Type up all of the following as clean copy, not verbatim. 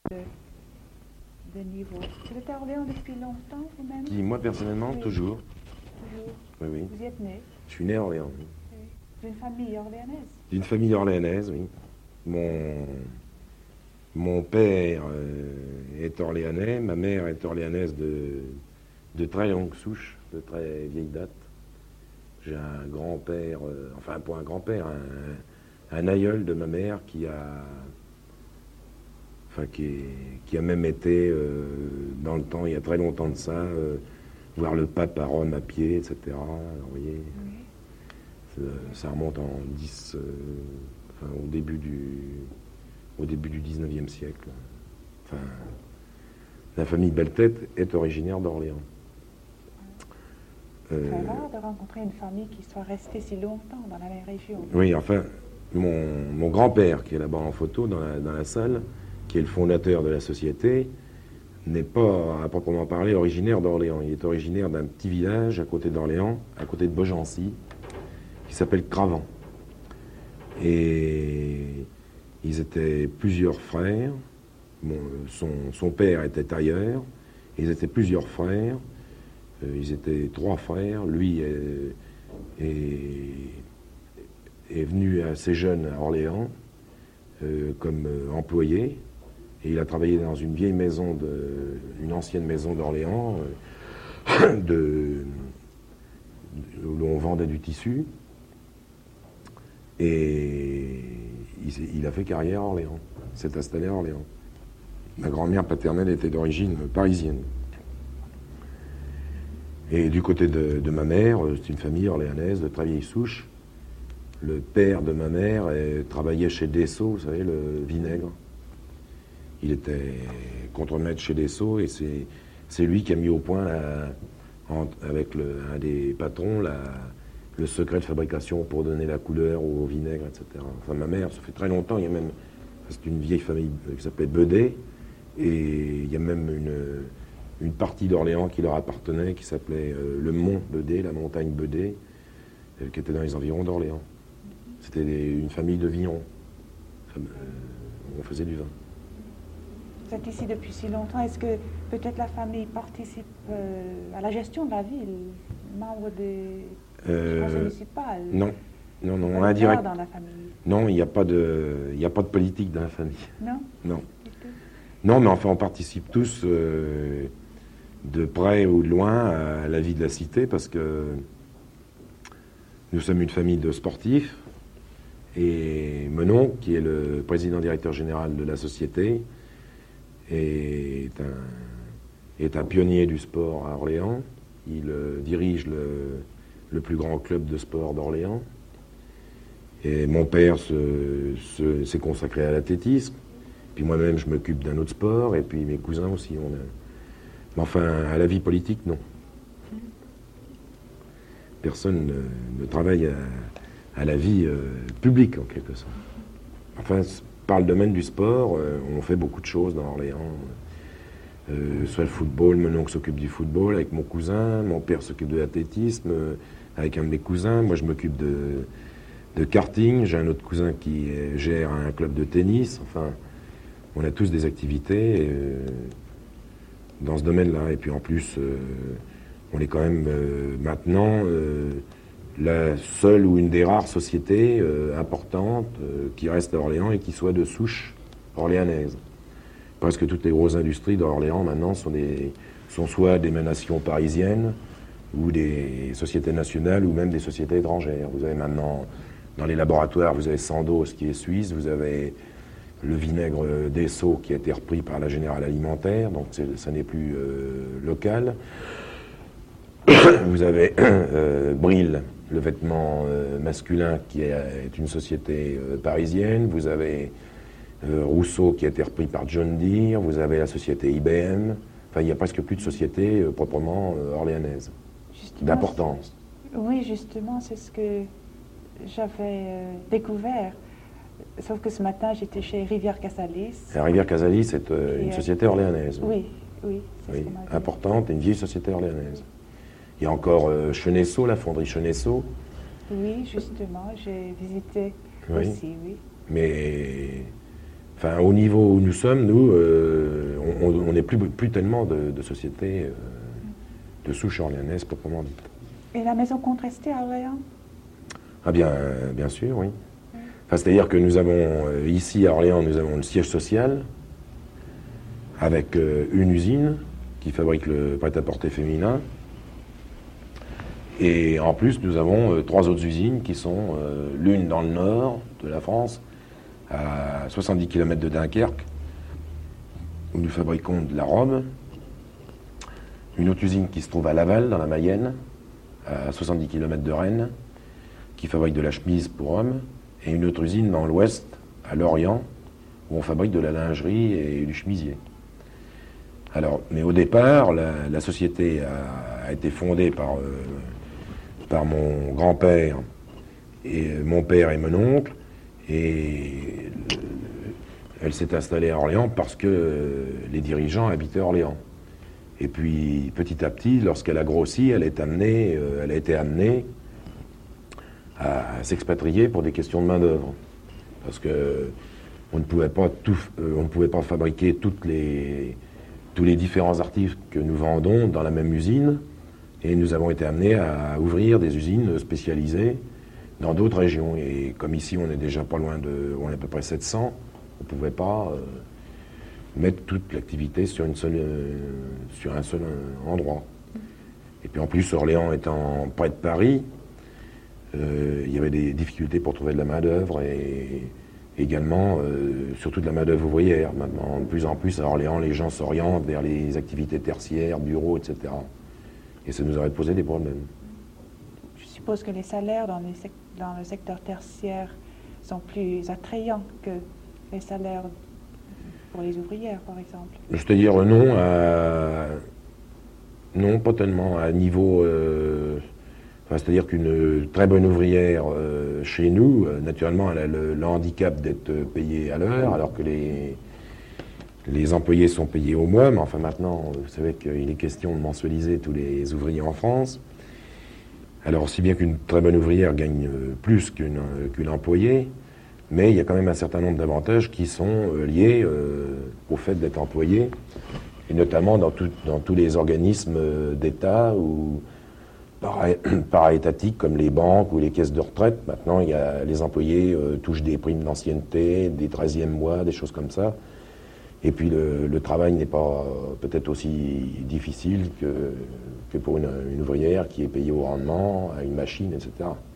de niveau. Vous êtes à Orléans depuis longtemps, vous-même? Qui, moi, personnellement, Oui. toujours. Toujours. Oui, oui. Vous y êtes né? Je suis né à Orléans. Oui. Oui. D'une famille orléanaise? D'une famille orléanaise, oui. Mon père est orléanais, ma mère est orléanaise de très longue souche, de très vieille date. J'ai un grand-père, enfin pas un grand-père, un aïeul de ma mère qui a même été dans le temps, il y a très longtemps de ça, voir le pape à Rome à pied, etc. Alors, vous voyez, Oui. ça remonte en 10, enfin, au début du 19e siècle. Enfin, la famille Belletête est originaire d'Orléans. C'est rare de rencontrer une famille qui soit restée si longtemps dans la même région. Oui, enfin, mon grand-père, qui est là-bas en photo dans la salle, qui est le fondateur de la société, n'est pas, à proprement parler, originaire d'Orléans. Il est originaire d'un petit village à côté d'Orléans, à côté de Beaugency, qui s'appelle Cravant. Et ils étaient plusieurs frères. Son père était tailleur. Ils étaient plusieurs frères. Ils étaient 3 frères. Lui est venu assez jeune à Orléans comme employé. Et il a travaillé dans une vieille maison, une ancienne maison d'Orléans, où l'on vendait du tissu. Et il a fait carrière à Orléans. Il s'est installé à Orléans. Ma grand-mère paternelle était d'origine parisienne. Et du côté de ma mère, c'est une famille orléanaise de très vieille souche. Le père de ma mère travaillait chez Dessau, vous savez, le vinaigre. Il était contremaître chez Dessau et c'est lui qui a mis au point, avec un des patrons, le secret de fabrication pour donner la couleur au vinaigre, etc. Enfin, ma mère, ça fait très longtemps, il y a même, c'est une vieille famille qui s'appelait Bedet, et il y a même une partie d'Orléans qui leur appartenait, qui s'appelait le Mont Bedet, la montagne Bedet, qui était dans les environs d'Orléans. C'était une famille de vignerons. On faisait du vin. Vous êtes ici depuis si longtemps. Est-ce que peut-être la famille participe à la gestion de la ville, membre des conseils municipaux? Non, On indirect. dans la famille? Non, il n'y a pas de politique dans la famille. Non? Non. Non, mais enfin, on participe tous de près ou de loin à la vie de la cité parce que nous sommes une famille de sportifs et Menon, qui est le président-directeur général de la société, est un pionnier du sport à Orléans. Il dirige le plus grand club de sport d'Orléans. Et mon père s'est consacré à l'athlétisme. Puis moi-même, je m'occupe d'un autre sport. Et puis mes cousins aussi. Mais enfin, à la vie politique, non. Personne ne travaille à la vie publique, en quelque sorte. Enfin, par le domaine du sport, on fait beaucoup de choses dans Orléans. Soit le football, mon oncle s'occupe du football avec mon cousin, mon père s'occupe de l'athlétisme avec un de mes cousins, moi je m'occupe de karting, j'ai un autre cousin qui gère un club de tennis, enfin, on a tous des activités dans ce domaine-là. Et puis en plus, on est quand même maintenant la seule ou une des rares sociétés importantes qui reste à Orléans et qui soit de souche orléanaise. Presque toutes les grosses industries d'Orléans maintenant sont soit d'émanation parisienne ou des sociétés nationales ou même des sociétés étrangères. Vous avez maintenant, dans les laboratoires, vous avez Sandoz qui est suisse, vous avez le vinaigre Dessau qui a été repris par la Générale Alimentaire, donc ça n'est plus local. Vous avez Bril, le vêtement masculin qui est une société parisienne. Vous avez Rousseau qui a été repris par John Deere. Vous avez la société IBM. Enfin, il n'y a presque plus de sociétés proprement orléanaises, d'importance. Oui, justement, c'est ce que j'avais découvert. Sauf que ce matin, j'étais chez Rivière Casalis. La Rivière Casalis est une société orléanaise. Oui. Oui, importante, et une vieille société orléanaise. Il y a encore Chenesseau, la fonderie Chenesseau. Oui, justement, j'ai visité aussi, oui. Mais Enfin, au niveau où nous sommes, nous, on n'est plus tellement de sociétés de souche orléanaise proprement dite. Et la maison compte rester à Orléans? Ah bien sûr, oui. Enfin, c'est-à-dire que nous avons, ici à Orléans, nous avons le siège social, avec une usine qui fabrique le prêt-à-porter féminin. Et en plus, nous avons 3 autres usines qui sont l'une dans le nord de la France, à 70 km de Dunkerque, où nous fabriquons de la robe. Une autre usine qui se trouve à Laval, dans la Mayenne, à 70 km de Rennes, qui fabrique de la chemise pour hommes. Et une autre usine dans l'ouest, à Lorient, où on fabrique de la lingerie et du chemisier. Alors, mais au départ, la société a été fondée par mon grand-père, et mon père et mon oncle, et elle s'est installée à Orléans parce que les dirigeants habitaient Orléans. Et puis, petit à petit, lorsqu'elle a grossi, elle a été amenée à s'expatrier pour des questions de main-d'œuvre. Parce que on ne pouvait pas fabriquer tous les différents articles que nous vendons dans la même usine, et nous avons été amenés à ouvrir des usines spécialisées dans d'autres régions. Et comme ici, on est déjà pas loin on est à peu près 700, on ne pouvait pas mettre toute l'activité sur un seul endroit. Et puis en plus, Orléans étant près de Paris, il y avait des difficultés pour trouver de la main-d'œuvre et également, surtout de la main-d'œuvre ouvrière. Maintenant, de plus en plus, à Orléans, les gens s'orientent vers les activités tertiaires, bureaux, etc. Et ça nous aurait posé des problèmes. Je suppose que les salaires dans le secteur tertiaire sont plus attrayants que les salaires pour les ouvrières, par exemple. C'est-à-dire non, pas tellement. À niveau... c'est-à-dire qu'une très bonne ouvrière chez nous, naturellement, elle a le handicap d'être payée à l'heure, alors que les employés sont payés au mois. Mais enfin, maintenant, vous savez qu'il est question de mensualiser tous les ouvriers en France. Alors, aussi bien qu'une très bonne ouvrière gagne plus qu'une employée, mais il y a quand même un certain nombre d'avantages qui sont liés au fait d'être employé, et notamment dans tous les organismes d'État ou para-étatiques comme les banques ou les caisses de retraite. Maintenant, les employés touchent des primes d'ancienneté, des 13e mois, des choses comme ça. Et puis le travail n'est pas peut-être aussi difficile que pour une ouvrière qui est payée au rendement, à une machine, etc.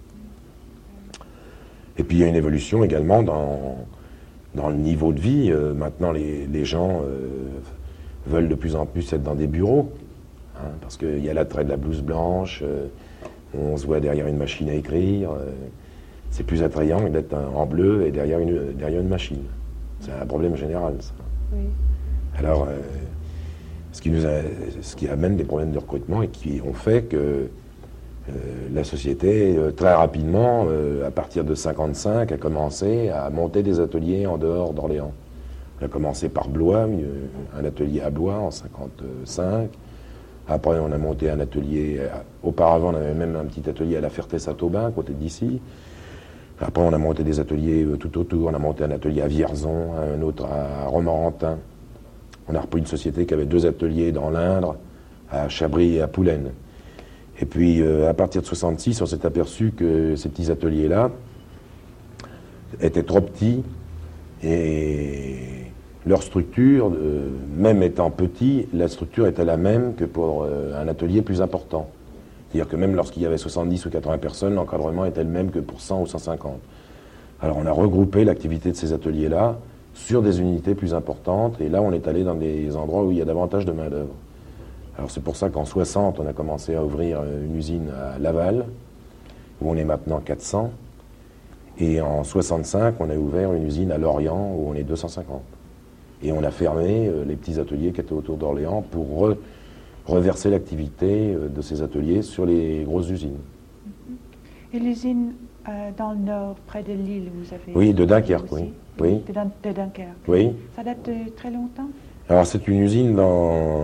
Et puis il y a une évolution également dans le niveau de vie. Maintenant, les gens veulent de plus en plus être dans des bureaux, hein, parce qu'il y a l'attrait de la blouse blanche, on se voit derrière une machine à écrire. C'est plus attrayant d'être en bleu et derrière une machine. C'est un problème général, ça. Oui. Alors, ce qui amène des problèmes de recrutement et qui ont fait que la société, très rapidement, à partir de 1955, a commencé à monter des ateliers en dehors d'Orléans. On a commencé par Blois, un atelier à Blois en 1955. Après, on a monté un atelier. Auparavant, on avait même un petit atelier à La Ferté-Saint-Aubin, à côté d'ici. Après, on a monté des ateliers tout autour. On a monté un atelier à Vierzon, un autre à Romorantin. On a repris une société qui avait 2 ateliers dans l'Indre, à Chabris et à Poulaine. Et puis, à partir de 1966, on s'est aperçu que ces petits ateliers-là étaient trop petits et leur structure, même étant petit, la structure était la même que pour un atelier plus important. C'est-à-dire que même lorsqu'il y avait 70 ou 80 personnes, l'encadrement était le même que pour 100 ou 150. Alors on a regroupé l'activité de ces ateliers-là sur des unités plus importantes, et là on est allé dans des endroits où il y a davantage de main-d'œuvre. Alors c'est pour ça qu'en 60, on a commencé à ouvrir une usine à Laval, où on est maintenant 400, et en 65, on a ouvert une usine à Lorient, où on est 250. Et on a fermé les petits ateliers qui étaient autour d'Orléans pour reverser l'activité de ces ateliers sur les grosses usines. Et l'usine dans le nord, près de Lille, vous avez... Oui, de Dunkerque, oui. De Dunkerque. Oui. Ça date de très longtemps? Alors c'est une usine dans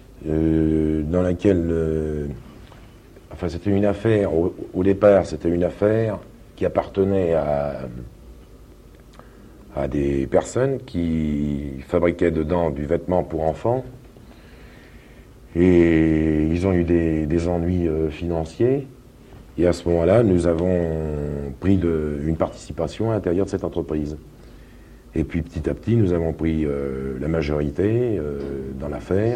laquelle... enfin, c'était une affaire, au départ, c'était une affaire qui appartenait à des personnes qui fabriquaient dedans du vêtement pour enfants. Et ils ont eu des ennuis financiers. Et à ce moment-là, nous avons pris une participation à l'intérieur de cette entreprise. Et puis petit à petit, nous avons pris la majorité dans l'affaire.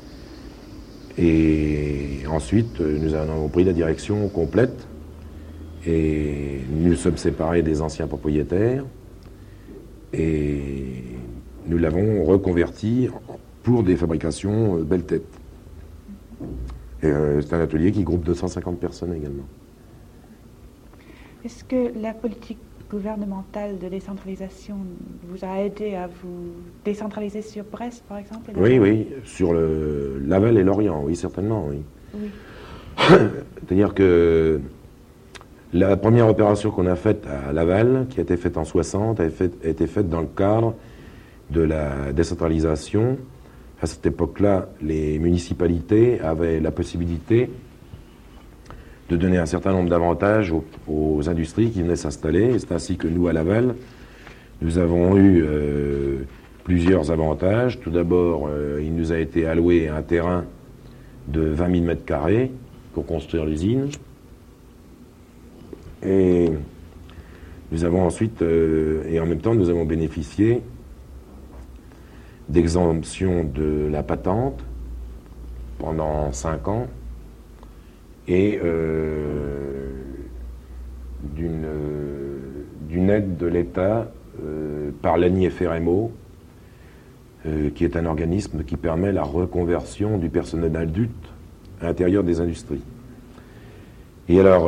Et ensuite, nous en avons pris la direction complète. Et nous sommes séparés des anciens propriétaires. Et nous l'avons reconverti pour des fabrications belle tête. C'est un atelier qui groupe 250 personnes également. Est-ce que la politique gouvernementale de décentralisation vous a aidé à vous décentraliser sur Brest, par exemple? Oui, sur Laval et Lorient, oui, certainement, oui. Oui. C'est-à-dire que la première opération qu'on a faite à Laval, qui a été faite en 60, a été faite dans le cadre de la décentralisation. À cette époque-là, les municipalités avaient la possibilité de donner un certain nombre d'avantages aux industries qui venaient s'installer. C'est ainsi que nous, à Laval, nous avons eu plusieurs avantages. Tout d'abord, il nous a été alloué un terrain de 20 000 mètres carrés pour construire l'usine. Et nous avons ensuite, et en même temps, nous avons bénéficié d'exemption de la patente pendant 5 ans et d'une aide de l'État par l'ANI-FRMO, qui est un organisme qui permet la reconversion du personnel adulte à l'intérieur des industries. Et alors,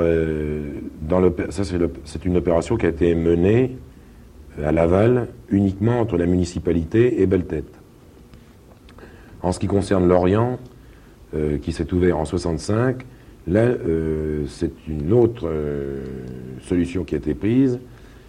c'est une opération qui a été menée à Laval uniquement entre la municipalité et Belle-Tête. En ce qui concerne Lorient, qui s'est ouvert en 65, là, c'est une autre solution qui a été prise.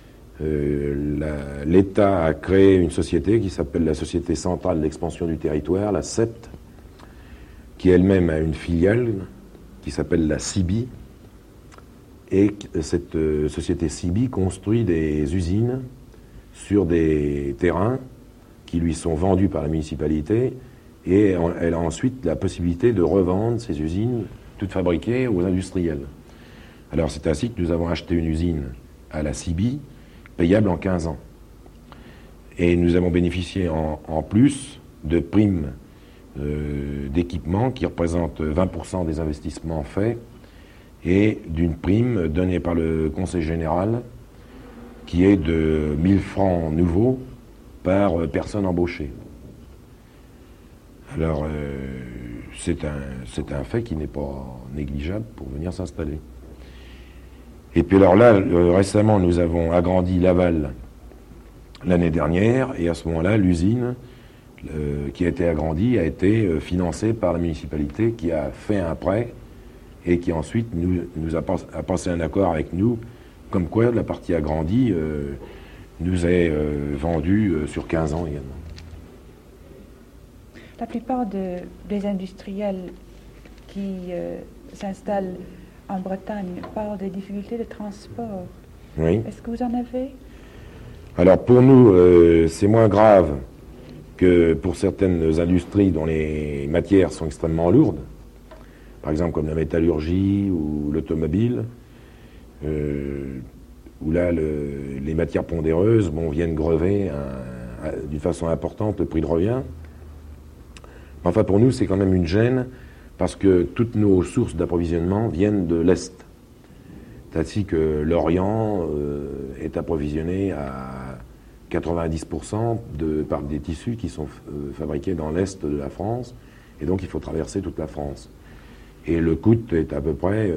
L'État a créé une société qui s'appelle la Société Centrale d'Expansion du Territoire, la SET, qui elle-même a une filiale qui s'appelle la CIBI. Et cette société CIBI construit des usines sur des terrains qui lui sont vendus par la municipalité, et elle a ensuite la possibilité de revendre ces usines toutes fabriquées aux industriels. Alors c'est ainsi que nous avons acheté une usine à la CIBI, payable en 15 ans. Et nous avons bénéficié en plus de primes d'équipement qui représentent 20% des investissements faits, et d'une prime donnée par le Conseil général qui est de 1 000 francs nouveaux par personne embauchée. Alors, c'est un fait qui n'est pas négligeable pour venir s'installer. Et puis alors là, récemment, nous avons agrandi Laval l'année dernière, et à ce moment-là, l'usine qui a été agrandie a été financée par la municipalité qui a fait un prêt et qui ensuite nous a passé un accord avec nous, comme quoi la partie agrandie nous est vendue sur 15 ans également. La plupart des industriels qui s'installent en Bretagne parlent des difficultés de transport. Oui. Est-ce que vous en avez? Alors pour nous, c'est moins grave que pour certaines industries dont les matières sont extrêmement lourdes, par exemple comme la métallurgie ou l'automobile, où là les matières pondéreuses viennent grever d'une façon importante le prix de revient. Enfin, pour nous, c'est quand même une gêne parce que toutes nos sources d'approvisionnement viennent de l'Est. C'est ainsi que l'Orient est approvisionné à 90% par des tissus qui sont fabriqués dans l'Est de la France, et donc il faut traverser toute la France. Et le coût est à peu près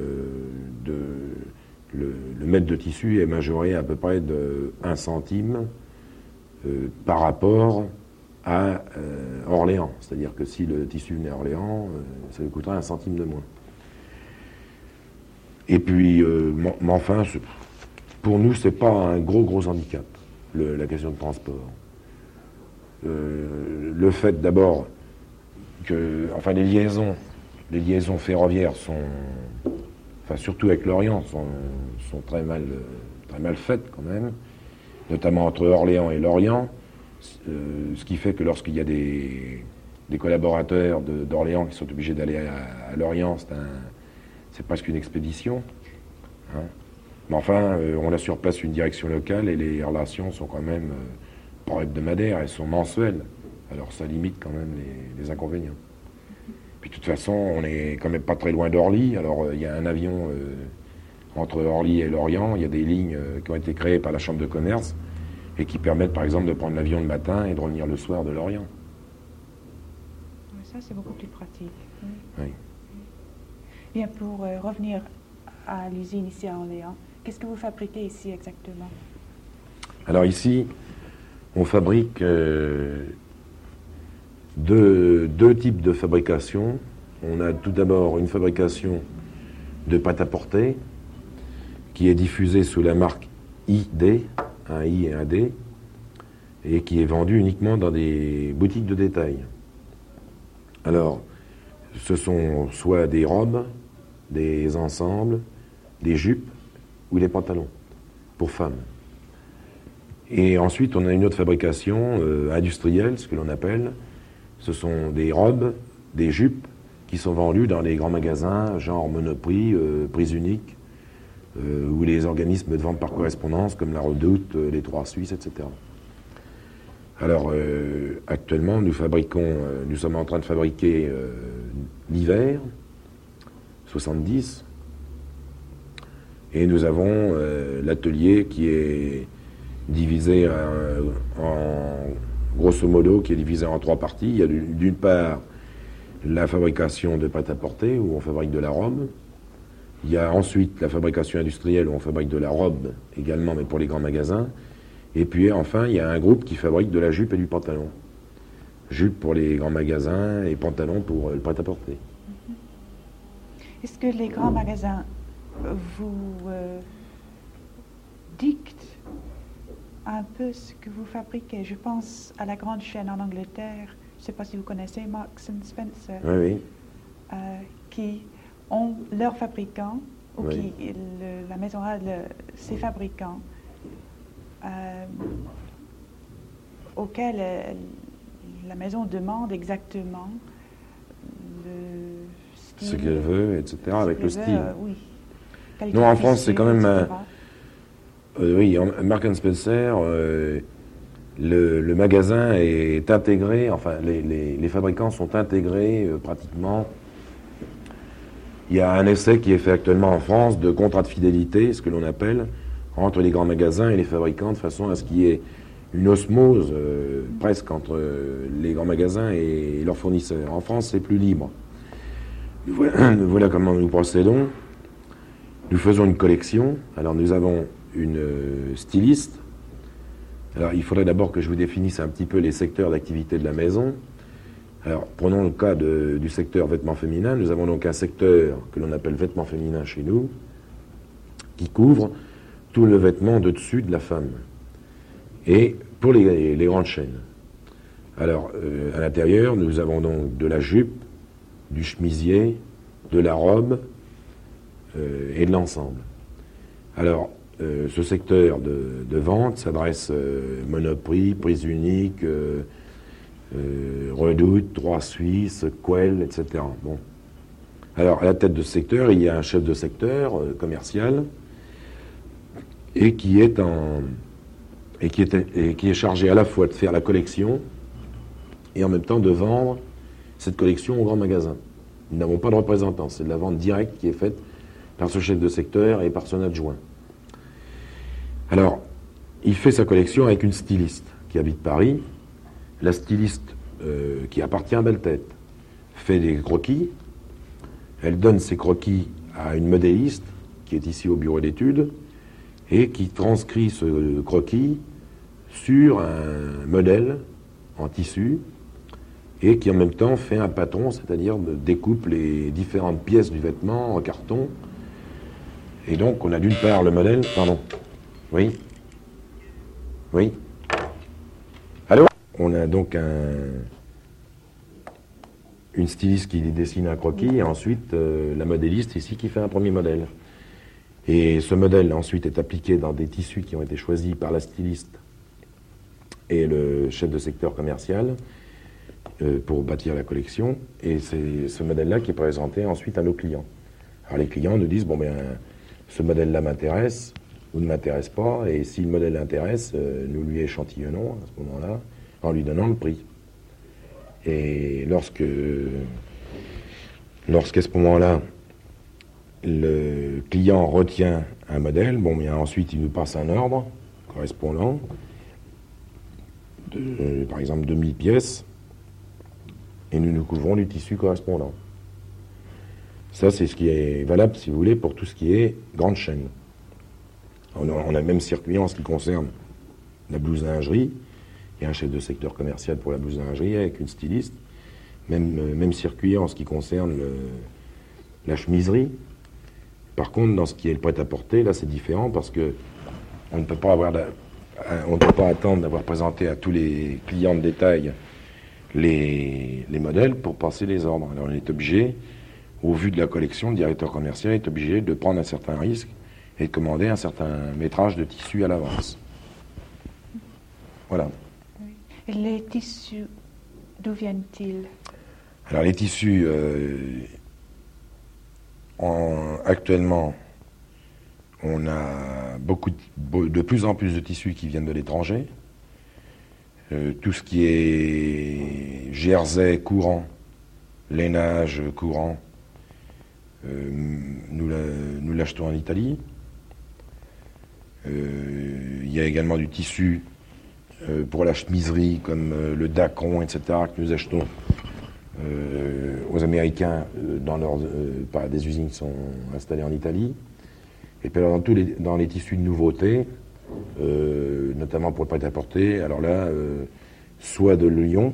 le mètre de tissu est majoré à peu près de 1 centime par rapport à Orléans. C'est-à-dire que si le tissu venait à Orléans, ça lui coûterait 1 centime de moins. Et puis, mais enfin, pour nous, c'est pas un gros handicap, la question de transport. Le fait d'abord que, enfin, les liaisons ferroviaires sont, enfin surtout avec l'Orient, sont très mal faites quand même. notamment entre Orléans et Lorient, ce qui fait que lorsqu'il y a des collaborateurs d'Orléans qui sont obligés d'aller à Lorient, c'est presque une expédition. Hein. Mais enfin, on a sur place une direction locale et les relations sont quand même pas hebdomadaires, elles sont mensuelles. Alors ça limite quand même les inconvénients. Puis de toute façon, on n'est quand même pas très loin d'Orly. Alors il y a un avion entre Orly et Lorient, il y a des lignes qui ont été créées par la Chambre de commerce et qui permettent par exemple de prendre l'avion le matin et de revenir le soir de Lorient. Ça, c'est beaucoup plus pratique. Oui. Bien, pour revenir à l'usine ici à Orléans, qu'est-ce que vous fabriquez ici exactement? Alors ici, on fabrique deux types de fabrication. On a tout d'abord une fabrication de prêt-à-porter qui est diffusée sous la marque ID, un I et un D, et qui est vendue uniquement dans des boutiques de détail. Alors, ce sont soit des robes, des ensembles, des jupes ou des pantalons pour femmes. Et ensuite, on a une autre fabrication industrielle, ce que l'on appelle. Ce sont des robes, des jupes qui sont vendues dans les grands magasins, genre Monoprix, Prise Unique, ou les organismes de vente par correspondance comme La Redoute, les Trois Suisses, etc. Alors, actuellement, nous sommes en train de fabriquer l'hiver 70, et nous avons l'atelier qui est divisé grosso modo, qui est divisé en trois parties. Il y a d'une part la fabrication de prêt-à-porter, où on fabrique de la robe. Il y a ensuite la fabrication industrielle, où on fabrique de la robe également, mais pour les grands magasins. Et puis enfin, il y a un groupe qui fabrique de la jupe et du pantalon. Jupe pour les grands magasins et pantalon pour le prêt-à-porter. Est-ce que les grands magasins vous dictent un peu ce que vous fabriquez? Je pense à la grande chaîne en Angleterre, je ne sais pas si vous connaissez Marks & Spencer, oui. Qui ont leurs fabricants, ou Oui. la maison a ses fabricants, auxquels la maison demande exactement le style. Ce qu'elle veut, etc., avec le style. Oui. Non, en France, c'est quand même... etc. oui, Marks & Spencer, le magasin est intégré, enfin, les fabricants sont intégrés pratiquement. Il y a un essai qui est fait actuellement en France de contrat de fidélité, ce que l'on appelle, entre les grands magasins et les fabricants, de façon à ce qu'il y ait une osmose presque entre les grands magasins et leurs fournisseurs. En France, c'est plus libre. Voilà comment nous procédons. Nous faisons une collection. Alors, nous avons une styliste. Alors, il faudrait d'abord que je vous définisse un petit peu les secteurs d'activité de la maison. Alors, prenons le cas du secteur vêtements féminins. Nous avons donc un secteur que l'on appelle vêtements féminins chez nous, qui couvre tout le vêtement de dessus de la femme. Et pour les grandes chaînes. Alors, à l'intérieur, nous avons donc de la jupe, du chemisier, de la robe et de l'ensemble. Alors, ce secteur de vente s'adresse Monoprix, Prise Unique, Redoute, Trois Suisses, Quelle, etc. Bon. Alors, à la tête de ce secteur, il y a un chef de secteur commercial et qui est chargé à la fois de faire la collection et en même temps de vendre cette collection au grand magasin. Nous n'avons pas de représentant, c'est de la vente directe qui est faite par ce chef de secteur et par son adjoint. Alors, il fait sa collection avec une styliste qui habite Paris. La styliste, qui appartient à Belle Tête, fait des croquis. Elle donne ses croquis à une modéliste qui est ici au bureau d'études et qui transcrit ce croquis sur un modèle en tissu et qui en même temps fait un patron, c'est-à-dire découpe les différentes pièces du vêtement en carton. Et donc on a d'une part le modèle... Pardon. Oui. Oui. Allô? On a donc une styliste qui dessine un croquis et ensuite la modéliste ici qui fait un premier modèle. Et ce modèle ensuite est appliqué dans des tissus qui ont été choisis par la styliste et le chef de secteur commercial pour bâtir la collection. Et c'est ce modèle-là qui est présenté ensuite à nos clients. Alors les clients nous disent, bon ben, ce modèle-là m'intéresse ou ne m'intéresse pas, et si le modèle l'intéresse, nous lui échantillonnons à ce moment-là en lui donnant le prix. Et lorsqu'à ce moment-là, le client retient un modèle, bon bien ensuite il nous passe un ordre correspondant, par exemple 2000 pièces, et nous nous couvrons du tissu correspondant. Ça, c'est ce qui est valable, si vous voulez, pour tout ce qui est grande chaîne. On a le même circuit en ce qui concerne la blouse de lingerie. Il y a un chef de secteur commercial pour la blouse de lingerie avec une styliste. Même circuit en ce qui concerne la chemiserie. Par contre, dans ce qui est le prêt-à-porter, là, c'est différent parce que on ne peut pas attendre d'avoir présenté à tous les clients de détail les modèles pour passer les ordres. Alors, on est obligé, au vu de la collection, le directeur commercial est obligé de prendre un certain risque et de commander un certain métrage de tissu à l'avance. Voilà. Et les tissus, d'où viennent-ils? Alors, les tissus... actuellement, on a de plus en plus de tissus qui viennent de l'étranger. Tout ce qui est jersey courant, lainage courant, nous l'achetons en Italie. Il y a également du tissu pour la chemiserie, comme le dacron, etc., que nous achetons aux Américains par des usines qui sont installées en Italie. Et puis alors, dans les tissus de nouveauté, notamment pour le prêt-à-porter, alors là, soit de Lyon,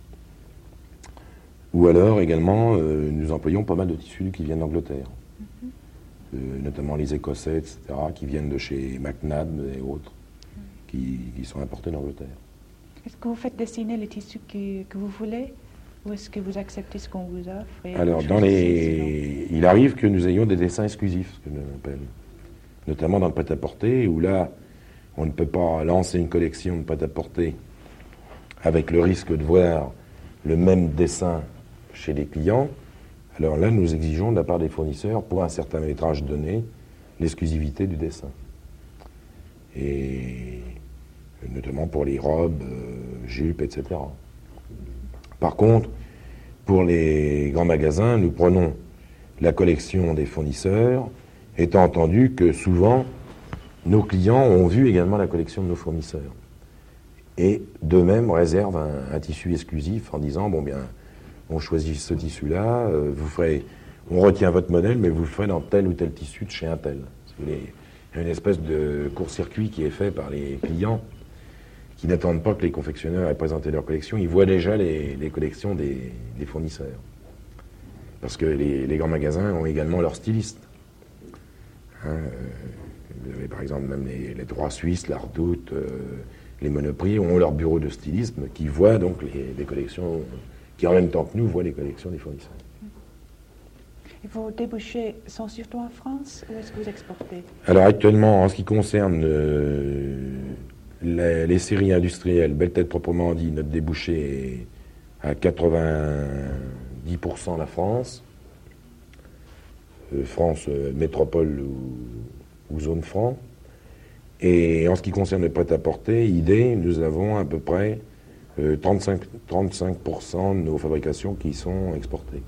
ou alors également, nous employons pas mal de tissus qui viennent d'Angleterre, notamment les Écossais, etc., qui viennent de chez McNab et autres, qui sont importés d'Angleterre. Est-ce que vous faites dessiner les tissus que vous voulez? Ou est-ce que vous acceptez ce qu'on vous offre? Alors, il arrive que nous ayons des dessins exclusifs, ce que l'on appelle, notamment dans le prêt-à-porter, où là, on ne peut pas lancer une collection de prêt-à-porter avec le risque de voir le même dessin chez les clients. Alors là, nous exigeons de la part des fournisseurs, pour un certain métrage donné, l'exclusivité du dessin. Et notamment pour les robes, jupes, etc. Par contre, pour les grands magasins, nous prenons la collection des fournisseurs, étant entendu que souvent, nos clients ont vu également la collection de nos fournisseurs. Et d'eux-mêmes réservent un tissu exclusif en disant, bon bien, on choisit ce tissu-là, on retient votre modèle, mais vous le ferez dans tel ou tel tissu de chez un tel. Il y a une espèce de court-circuit qui est fait par les clients, qui n'attendent pas que les confectionneurs aient présenté leur collection, ils voient déjà les collections des fournisseurs. Parce que les grands magasins ont également leurs stylistes. Vous avez par exemple même les droits suisses, la Redoute, les Monoprix ont leur bureau de stylisme qui voient donc les collections, qui en même temps que nous voient les collections des fournisseurs. Et vos débouchés sont surtout en France ou est-ce que vous exportez? Alors actuellement, en ce qui concerne les séries industrielles, Belle Tête proprement dit, notre débouché est à 90% la France. France métropole ou zone franc. Et en ce qui concerne le prêt-à-porter, idée, nous avons à peu près 35% de nos fabrications qui sont exportées.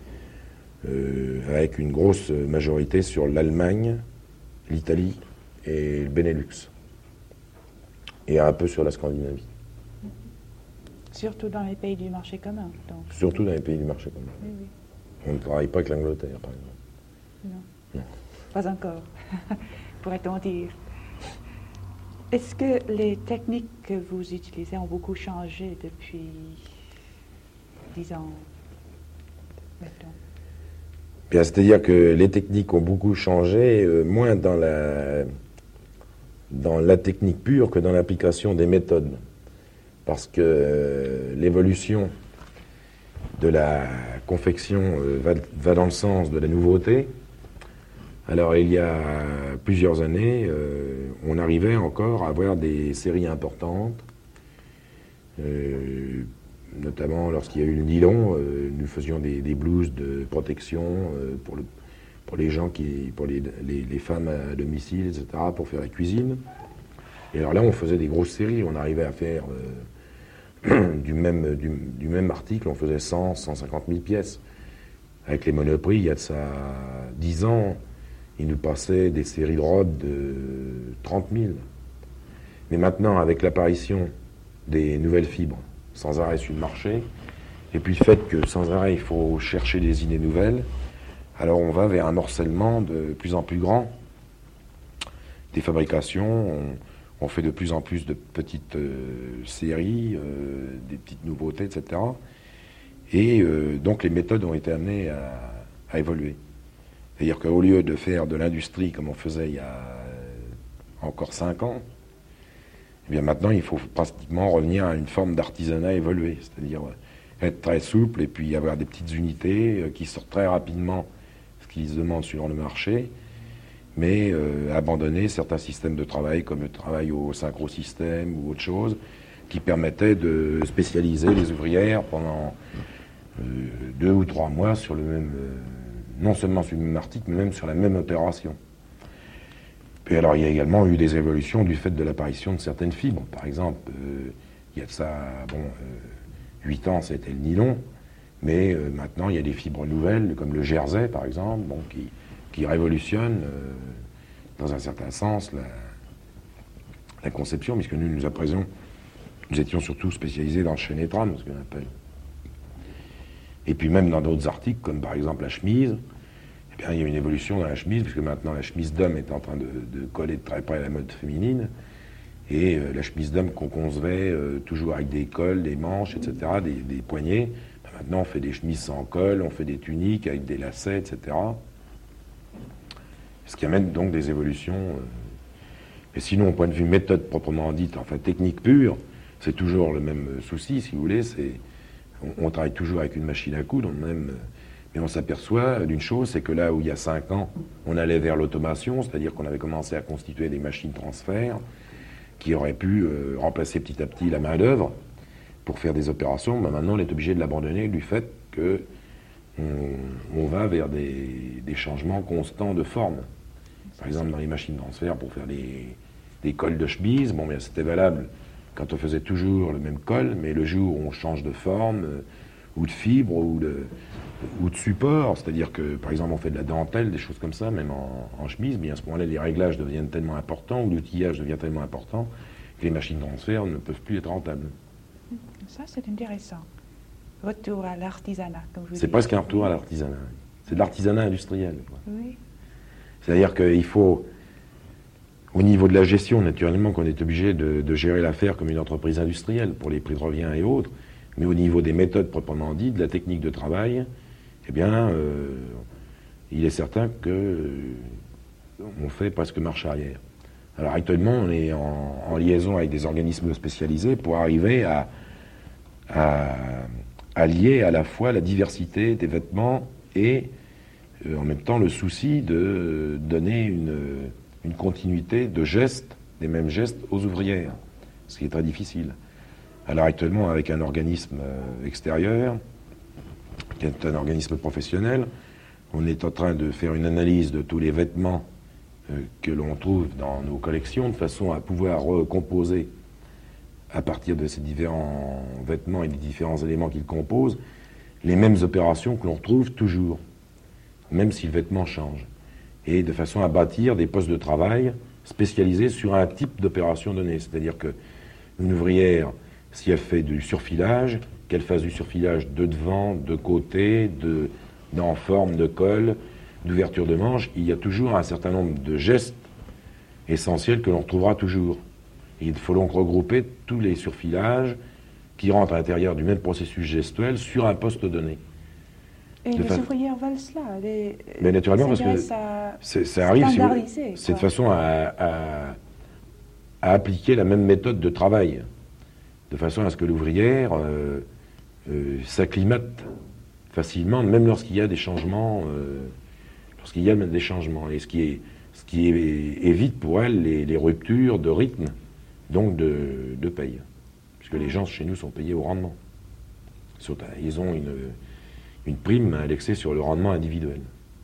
Avec une grosse majorité sur l'Allemagne, l'Italie et le Benelux. Et un peu sur la Scandinavie. Surtout dans les pays du marché commun, donc. Surtout dans les pays du marché commun. Oui, oui. On ne travaille pas avec l'Angleterre, par exemple. Non. Pas encore, pourrait-on dire. Est-ce que les techniques que vous utilisez ont beaucoup changé depuis 10 ans maintenant? Bien, c'est-à-dire que les techniques ont beaucoup changé, moins dans la technique pure que dans l'application des méthodes. Parce que l'évolution de la confection va dans le sens de la nouveauté. Alors, il y a plusieurs années, on arrivait encore à avoir des séries importantes, notamment lorsqu'il y a eu le nylon, nous faisions des blouses de protection pour les gens pour les femmes à domicile, etc., pour faire la cuisine. Et alors là, on faisait des grosses séries, on arrivait à faire du même article, on faisait 100, 150 000 pièces. Avec les Monoprix, il y a de ça 10 ans, il nous passait des séries de robes de 30 000. Mais maintenant, avec l'apparition des nouvelles fibres sans arrêt sur le marché, et puis le fait que sans arrêt il faut chercher des idées nouvelles, alors on va vers un morcellement de plus en plus grand des fabrications. On fait de plus en plus de petites séries, des petites nouveautés, etc. Et donc les méthodes ont été amenées à évoluer. C'est-à-dire qu'au lieu de faire de l'industrie comme on faisait il y a encore 5 ans, eh bien maintenant il faut pratiquement revenir à une forme d'artisanat évolué, c'est-à-dire être très souple et puis avoir des petites unités qui sortent très rapidement ce qu'ils se demandent sur le marché, mais abandonner certains systèmes de travail comme le travail au synchrosystème ou autre chose qui permettait de spécialiser les ouvrières pendant 2 ou 3 mois sur le même, non seulement sur le même article, mais même sur la même opération. Et alors il y a également eu des évolutions du fait de l'apparition de certaines fibres. Par exemple, il y a de ça, 8 ans, c'était le nylon, mais maintenant il y a des fibres nouvelles, comme le jersey par exemple, qui révolutionne dans un certain sens la conception, puisque nous étions surtout spécialisés dans le chénétrane, ce qu'on appelle. Et puis même dans d'autres articles, comme par exemple la chemise, eh bien, il y a une évolution dans la chemise, puisque maintenant la chemise d'homme est en train de coller de très près à la mode féminine, et la chemise d'homme qu'on concevait toujours avec des cols, des manches, etc., des poignets, ben maintenant on fait des chemises sans col, on fait des tuniques avec des lacets, etc., ce qui amène donc des évolutions. Et sinon, au point de vue méthode proprement dite, enfin technique pure, c'est toujours le même souci, si vous voulez. On travaille toujours avec une machine à coudre, mais on s'aperçoit d'une chose, c'est que là où il y a 5 ans, on allait vers l'automation, c'est-à-dire qu'on avait commencé à constituer des machines transfert qui auraient pu remplacer petit à petit la main-d'œuvre pour faire des opérations. Ben maintenant, on est obligé de l'abandonner du fait que on va vers des changements constants de forme. Par exemple, dans les machines transfert, pour faire des cols de chemise, bon, bien, c'était valable quand on faisait toujours le même col, mais le jour où on change de forme, ou de fibre, ou de support, c'est-à-dire que, par exemple, on fait de la dentelle, des choses comme ça, même en chemise, mais à ce moment-là, les réglages deviennent tellement importants, ou l'outillage devient tellement important, que les machines transfert ne peuvent plus être rentables. Ça, c'est intéressant. Retour à l'artisanat, comme vous dites. C'est presque un retour à l'artisanat. C'est de l'artisanat industriel, quoi. Oui. C'est-à-dire qu'il faut, au niveau de la gestion, naturellement, qu'on est obligé de gérer l'affaire comme une entreprise industrielle pour les prix de revient et autres, mais au niveau des méthodes proprement dites, de la technique de travail, eh bien, il est certain que on fait presque marche arrière. Alors actuellement, on est en liaison avec des organismes spécialisés pour arriver à lier à la fois la diversité des vêtements et en même temps le souci de donner une continuité de gestes, des mêmes gestes aux ouvrières, ce qui est très difficile. Alors actuellement, avec un organisme extérieur, qui est un organisme professionnel, on est en train de faire une analyse de tous les vêtements que l'on trouve dans nos collections, de façon à pouvoir recomposer, à partir de ces différents vêtements et des différents éléments qu'ils composent, les mêmes opérations que l'on retrouve toujours, même si le vêtement change, et de façon à bâtir des postes de travail spécialisés sur un type d'opération donnée. C'est-à-dire qu'une ouvrière, si elle fait du surfilage, qu'elle fasse du surfilage de devant, de côté, en forme de col, d'ouverture de manche, il y a toujours un certain nombre de gestes essentiels que l'on retrouvera toujours. Et il faut donc regrouper tous les surfilages qui rentrent à l'intérieur du même processus gestuel sur un poste donné. Et les ouvrières veulent cela. Mais naturellement, parce que ça arrive, c'est de façon à appliquer la même méthode de travail, de façon à ce que l'ouvrière s'acclimate facilement, même lorsqu'il y a des changements, parce qu'il y a des changements, et ce qui évite pour elles les ruptures de rythme, donc de paye. Puisque les gens chez nous sont payés au rendement. Ils ont une prime indexée sur le rendement individuel.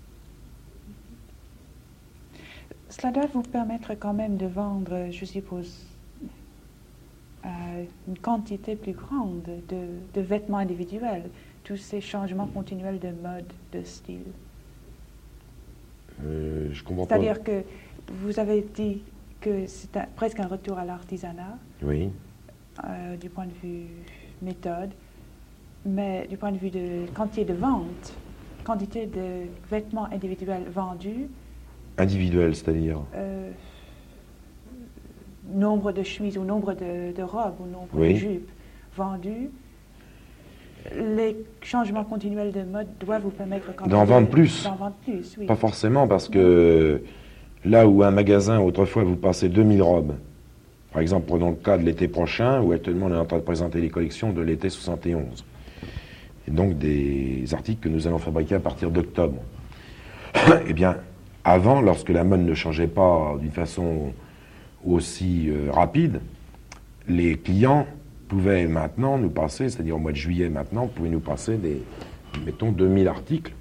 Cela doit vous permettre quand même de vendre, je suppose, une quantité plus grande de vêtements individuels, tous ces changements continuels de mode, de style. Je comprends pas. C'est-à-dire que vous avez dit que c'est presque un retour à l'artisanat, oui. Du point de vue méthode, mais du point de vue de quantité de vente, quantité de vêtements individuels vendus. Individuels, c'est-à-dire nombre de chemises ou nombre de robes ou nombre de jupes vendues. Les changements continuels de mode doivent vous permettre d'en vendre plus. D'en vendre plus, oui. Pas forcément, parce que là où un magasin, autrefois, vous passez 2000 robes, par exemple, prenons le cas de l'été prochain, où actuellement on est en train de présenter les collections de l'été 71. Et donc des articles que nous allons fabriquer à partir d'octobre. Eh bien, avant, lorsque la mode ne changeait pas d'une façon aussi rapide, les clients pouvaient maintenant nous passer, c'est-à-dire au mois de juillet maintenant, pouvaient nous passer mettons, 2000 articles.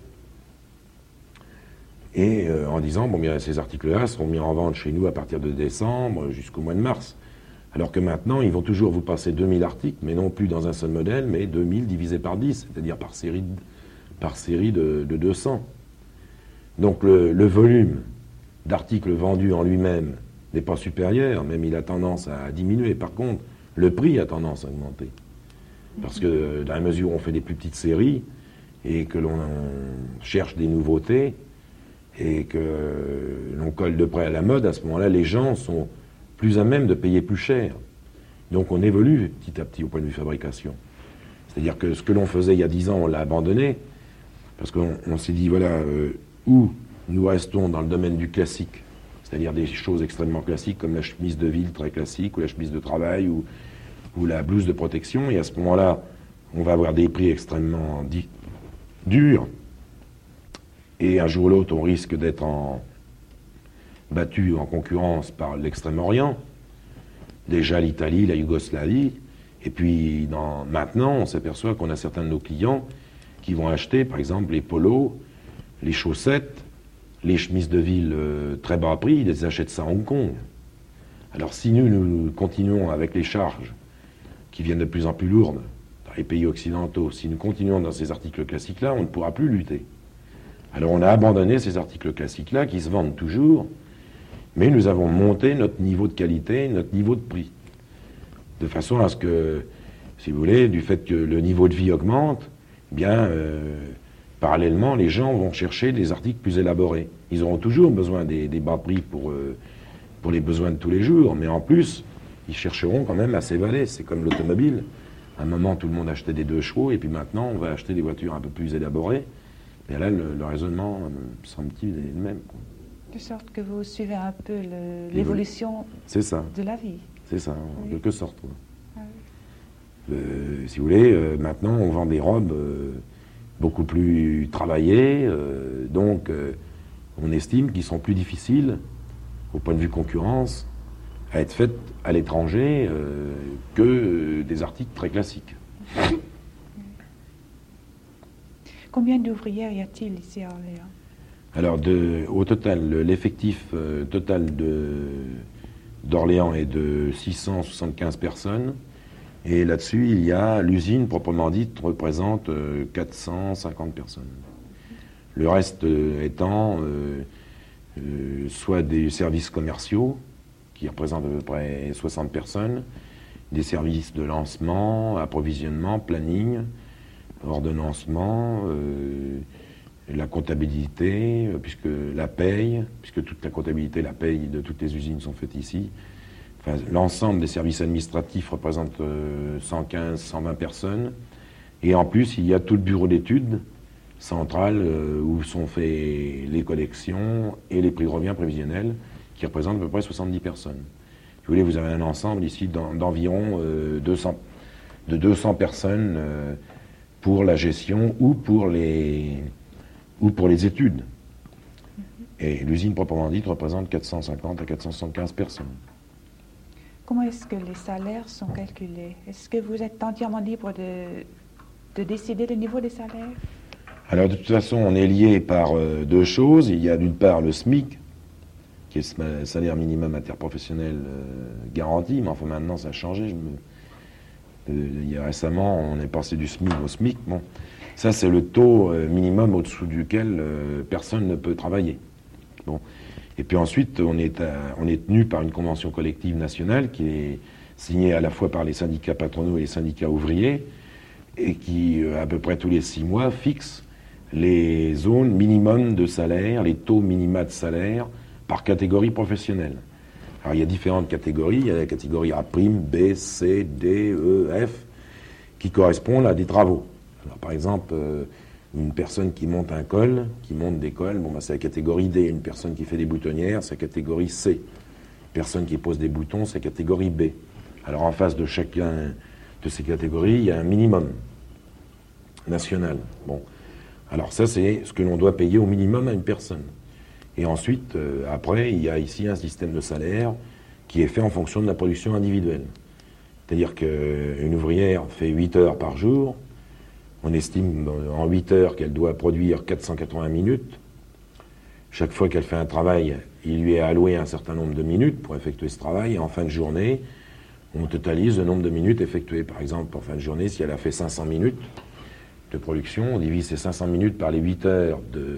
Et en disant, bon bien, ces articles-là seront mis en vente chez nous à partir de décembre jusqu'au mois de mars. Alors que maintenant, ils vont toujours vous passer 2000 articles, mais non plus dans un seul modèle, mais 2000 divisé par 10, c'est-à-dire par série de 200. Donc le volume d'articles vendus en lui-même n'est pas supérieur, même il a tendance à diminuer. Par contre, le prix a tendance à augmenter. Parce que dans la mesure où on fait des plus petites séries et que l'on cherche des nouveautés et que l'on colle de près à la mode, à ce moment-là, les gens sont plus à même de payer plus cher. Donc on évolue petit à petit au point de vue fabrication. C'est-à-dire que ce que l'on faisait il y a 10 ans, on l'a abandonné, parce qu'on s'est dit, voilà, où nous restons dans le domaine du classique, c'est-à-dire des choses extrêmement classiques comme la chemise de ville très classique, ou la chemise de travail, ou la blouse de protection, et à ce moment-là, on va avoir des prix extrêmement durs, et un jour ou l'autre, on risque d'être battu en concurrence par l'Extrême-Orient, déjà l'Italie, la Yougoslavie, et puis maintenant, on s'aperçoit qu'on a certains de nos clients qui vont acheter, par exemple, les polos, les chaussettes, les chemises de ville très bas prix, ils les achètent ça à Hong Kong. Alors si nous continuons avec les charges qui viennent de plus en plus lourdes dans les pays occidentaux, si nous continuons dans ces articles classiques-là, on ne pourra plus lutter. Alors on a abandonné ces articles classiques-là qui se vendent toujours, mais nous avons monté notre niveau de qualité, notre niveau de prix. De façon à ce que, si vous voulez, du fait que le niveau de vie augmente, eh bien, parallèlement, les gens vont chercher des articles plus élaborés. Ils auront toujours besoin des bas prix pour les besoins de tous les jours, mais en plus, ils chercheront quand même à s'évader. C'est comme l'automobile. À un moment, tout le monde achetait des 2 chevaux, et puis maintenant, on va acheter des voitures un peu plus élaborées. Et là, le raisonnement, semble-t-il, est le même. De sorte que vous suivez un peu l'évolution de la vie. C'est ça, en quelque sorte. Ah oui. Si vous voulez, maintenant, on vend des robes beaucoup plus travaillées, donc on estime qu'ils sont plus difficiles, au point de vue concurrence, à être faites à l'étranger que des articles très classiques. Combien d'ouvrières y a-t-il ici à Orléans? Alors, au total, l'effectif total d'Orléans est de 675 personnes. Et là-dessus, il y a l'usine proprement dite représente 450 personnes. Le reste étant soit des services commerciaux, qui représentent à peu près 60 personnes, des services de lancement, approvisionnement, planning, ordonnancement, la comptabilité, puisque la paye, puisque toute la comptabilité, la paye de toutes les usines sont faites ici. Enfin, l'ensemble des services administratifs représente 115, 120 personnes. Et en plus, il y a tout le bureau d'études central où sont faites les collections et les prix de revient prévisionnels, qui représentent à peu près 70 personnes. Si vous voulez, vous avez un ensemble ici d'environ 200 personnes pour la gestion ou pour les études. Et l'usine proprement dite représente 450 à 475 personnes. Comment est-ce que les salaires sont calculés? Est-ce que vous êtes entièrement libre de décider le niveau des salaires? Alors de toute façon, on est lié par deux choses. Il y a d'une part le SMIC, qui est le salaire minimum interprofessionnel garanti, mais enfin maintenant ça a changé. Il y a récemment, on est passé du SMIC au SMIC. Bon, ça c'est le taux minimum au-dessous duquel personne ne peut travailler. Bon. Et puis ensuite, on est tenu par une convention collective nationale qui est signée à la fois par les syndicats patronaux et les syndicats ouvriers, et qui, à peu près tous les 6 mois, fixe les zones minimum de salaire, les taux minima de salaire par catégorie professionnelle. Alors il y a différentes catégories, il y a la catégorie A', B, C, D, E, F, qui correspondent à des travaux. Alors par exemple, une personne qui monte un col, qui monte des cols, bon, c'est la catégorie D. Une personne qui fait des boutonnières, c'est la catégorie C. Une personne qui pose des boutons, c'est la catégorie B. Alors en face de chacun de ces catégories, il y a un minimum national. Bon. Alors ça, c'est ce que l'on doit payer au minimum à une personne. Et ensuite, après, il y a ici un système de salaire qui est fait en fonction de la production individuelle. C'est-à-dire qu'une ouvrière fait 8 heures par jour. On estime en 8 heures qu'elle doit produire 480 minutes. Chaque fois qu'elle fait un travail, il lui est alloué un certain nombre de minutes pour effectuer ce travail. Et en fin de journée, on totalise le nombre de minutes effectuées. Par exemple, en fin de journée, si elle a fait 500 minutes de production, on divise ces 500 minutes par les 8 heures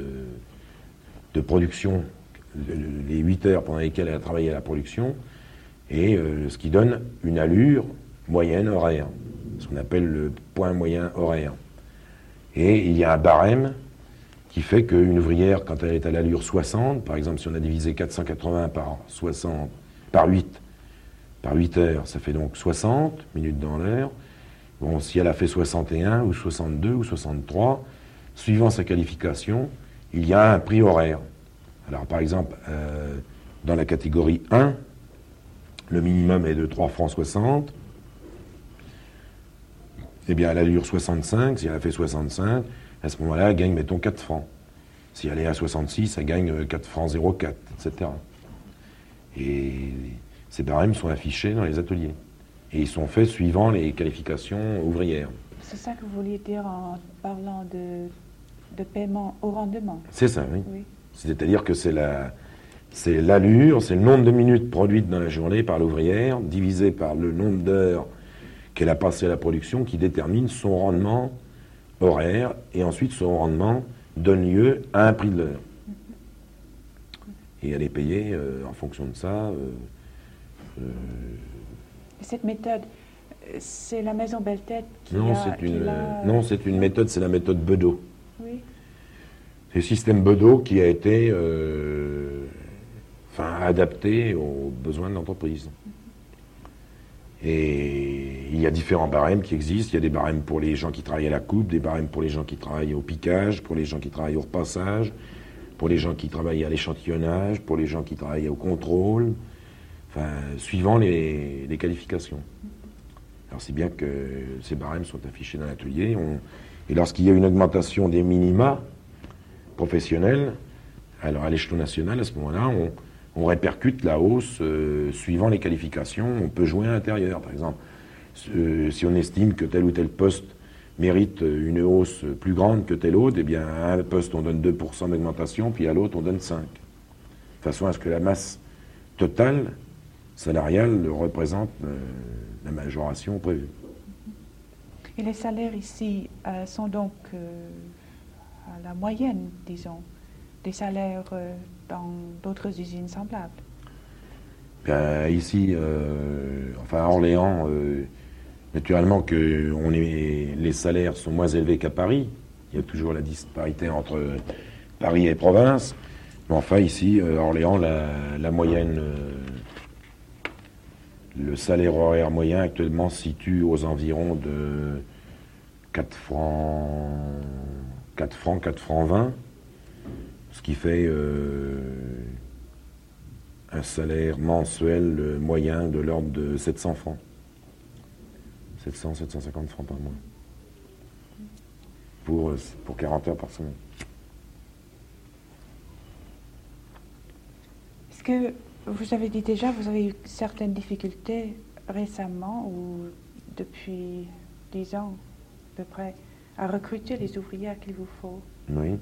de production, les 8 heures pendant lesquelles elle a travaillé à la production, et ce qui donne une allure moyenne horaire, ce qu'on appelle le point moyen horaire. Et il y a un barème qui fait qu'une ouvrière, quand elle est à l'allure 60, par exemple si on a divisé 480 par 60, par 8 heures, ça fait donc 60 minutes dans l'heure. Bon, si elle a fait 61 ou 62 ou 63, suivant sa qualification, il y a un prix horaire. Alors par exemple, dans la catégorie 1, le minimum est de 3 francs 60. Eh bien, à l'allure 65, si elle a fait 65, à ce moment-là, elle gagne, mettons, 4 francs. Si elle est à 66, elle gagne 4 francs 0,4, etc. Et ces barèmes sont affichés dans les ateliers. Et ils sont faits suivant les qualifications ouvrières. C'est ça que vous vouliez dire en parlant de paiement au rendement? C'est ça, oui. Oui. C'est-à-dire que c'est l'allure, c'est le nombre de minutes produites dans la journée par l'ouvrière, divisé par le nombre d'heures qu'elle a passé à la production, qui détermine son rendement horaire, et ensuite son rendement donne lieu à un prix de l'heure. Et elle est payée en fonction de ça. Cette méthode, c'est la maison Belle-Tête qui Non, c'est une méthode, c'est la méthode Bedeau. Oui. C'est le système Bedeau qui a été adapté aux besoins de l'entreprise. Et il y a différents barèmes qui existent. Il y a des barèmes pour les gens qui travaillent à la coupe, des barèmes pour les gens qui travaillent au piquage, pour les gens qui travaillent au repassage, pour les gens qui travaillent à l'échantillonnage, pour les gens qui travaillent au contrôle, suivant les qualifications. Alors c'est bien que ces barèmes sont affichés dans l'atelier. Et lorsqu'il y a une augmentation des minima professionnels, alors à l'échelon national, à ce moment-là, on répercute la hausse suivant les qualifications. On peut jouer à l'intérieur, par exemple. Si on estime que tel ou tel poste mérite une hausse plus grande que tel autre, eh bien, à un poste, on donne 2% d'augmentation, puis à l'autre, on donne 5%. De façon à ce que la masse totale salariale représente la majoration prévue. Et les salaires ici sont donc à la moyenne, disons, des salaires dans d'autres usines semblables? Bien, ici, à Orléans, naturellement que les salaires sont moins élevés qu'à Paris. Il y a toujours la disparité entre Paris et province. Mais enfin, ici, à Orléans, la moyenne, le salaire horaire moyen actuellement se situe aux environs de 4 francs 20, ce qui fait un salaire mensuel moyen de l'ordre de 700 francs. 750 francs par mois. Pour 40 heures par semaine. Est-ce que vous avez dit déjà, vous avez eu certaines difficultés récemment ou depuis 10 ans à peu près à recruter les ouvrières qu'il vous faut? Oui.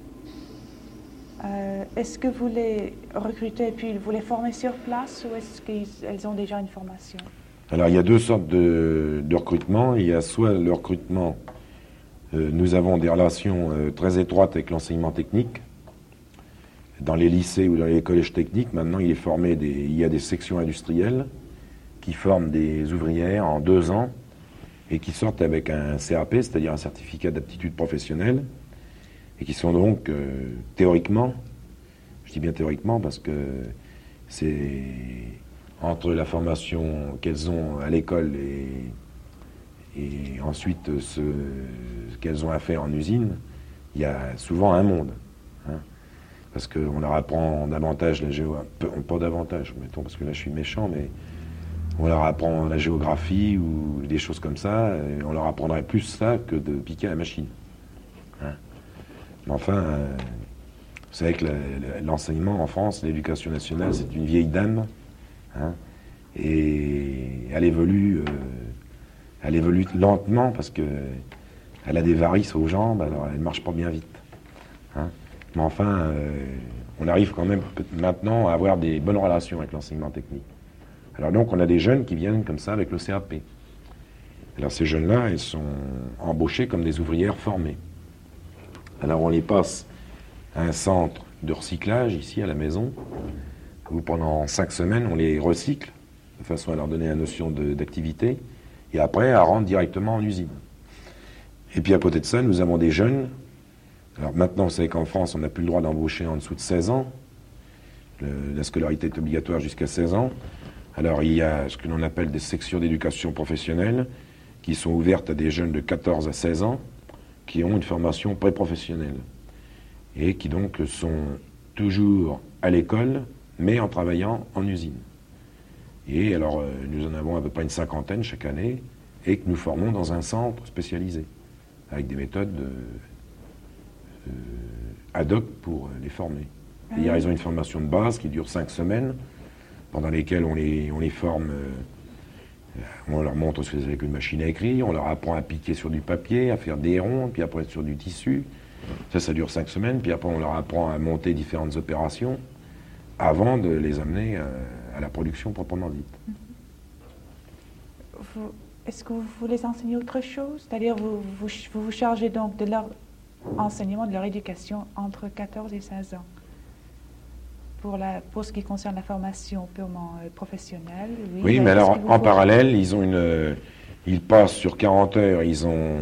Est-ce que vous les recrutez et puis vous les formez sur place ou est-ce qu'elles ont déjà une formation? Alors il y a deux sortes de recrutement. Il y a soit le recrutement, nous avons des relations très étroites avec l'enseignement technique. Dans les lycées ou dans les collèges techniques, maintenant il y a des sections industrielles qui forment des ouvrières en 2 ans et qui sortent avec un CAP, c'est-à-dire un certificat d'aptitude professionnelle, et qui sont donc théoriquement, je dis bien théoriquement parce que c'est entre la formation qu'elles ont à l'école et ensuite ce qu'elles ont à faire en usine, il y a souvent un monde. Hein, parce qu'on leur apprend davantage la pas davantage, mettons, parce que là je suis méchant, mais on leur apprend la géographie ou des choses comme ça, et on leur apprendrait plus ça que de piquer à la machine. Hein. Mais enfin, vous savez que l'enseignement en France, l'éducation nationale, c'est une vieille dame, hein, et elle évolue lentement parce que elle a des varices aux jambes, alors elle ne marche pas bien vite. Hein. Mais enfin, on arrive quand même maintenant à avoir des bonnes relations avec l'enseignement technique. Alors donc, on a des jeunes qui viennent comme ça avec le CAP. Alors ces jeunes-là, ils sont embauchés comme des ouvrières formées. Alors on les passe à un centre de recyclage ici à la maison, où pendant 5 semaines, on les recycle, de façon à leur donner la notion d'activité, et après à rendre directement en usine. Et puis à côté de ça, nous avons des jeunes. Alors maintenant, vous savez qu'en France, on n'a plus le droit d'embaucher en dessous de 16 ans. La scolarité est obligatoire jusqu'à 16 ans. Alors il y a ce que l'on appelle des sections d'éducation professionnelle qui sont ouvertes à des jeunes de 14 à 16 ans qui ont une formation pré-professionnelle et qui donc sont toujours à l'école mais en travaillant en usine. Et alors nous en avons à peu près une 50aine chaque année et que nous formons dans un centre spécialisé avec des méthodes ad hoc pour les former. Et ils ont une formation de base qui dure 5 semaines pendant lesquelles on les forme, on leur montre ce que c'est qu'une machine à écrire, on leur apprend à piquer sur du papier, à faire des ronds, puis après sur du tissu. Ça dure 5 semaines, puis après on leur apprend à monter différentes opérations avant de les amener à la production proprement dite. Est-ce que vous les enseignez autre chose? C'est-à-dire vous vous chargez donc de leur enseignement, de leur éducation entre 14 et 16 ans? Pour ce qui concerne la formation purement professionnelle, oui. Oui, mais alors en parallèle, ils passent sur 40 heures, ils ont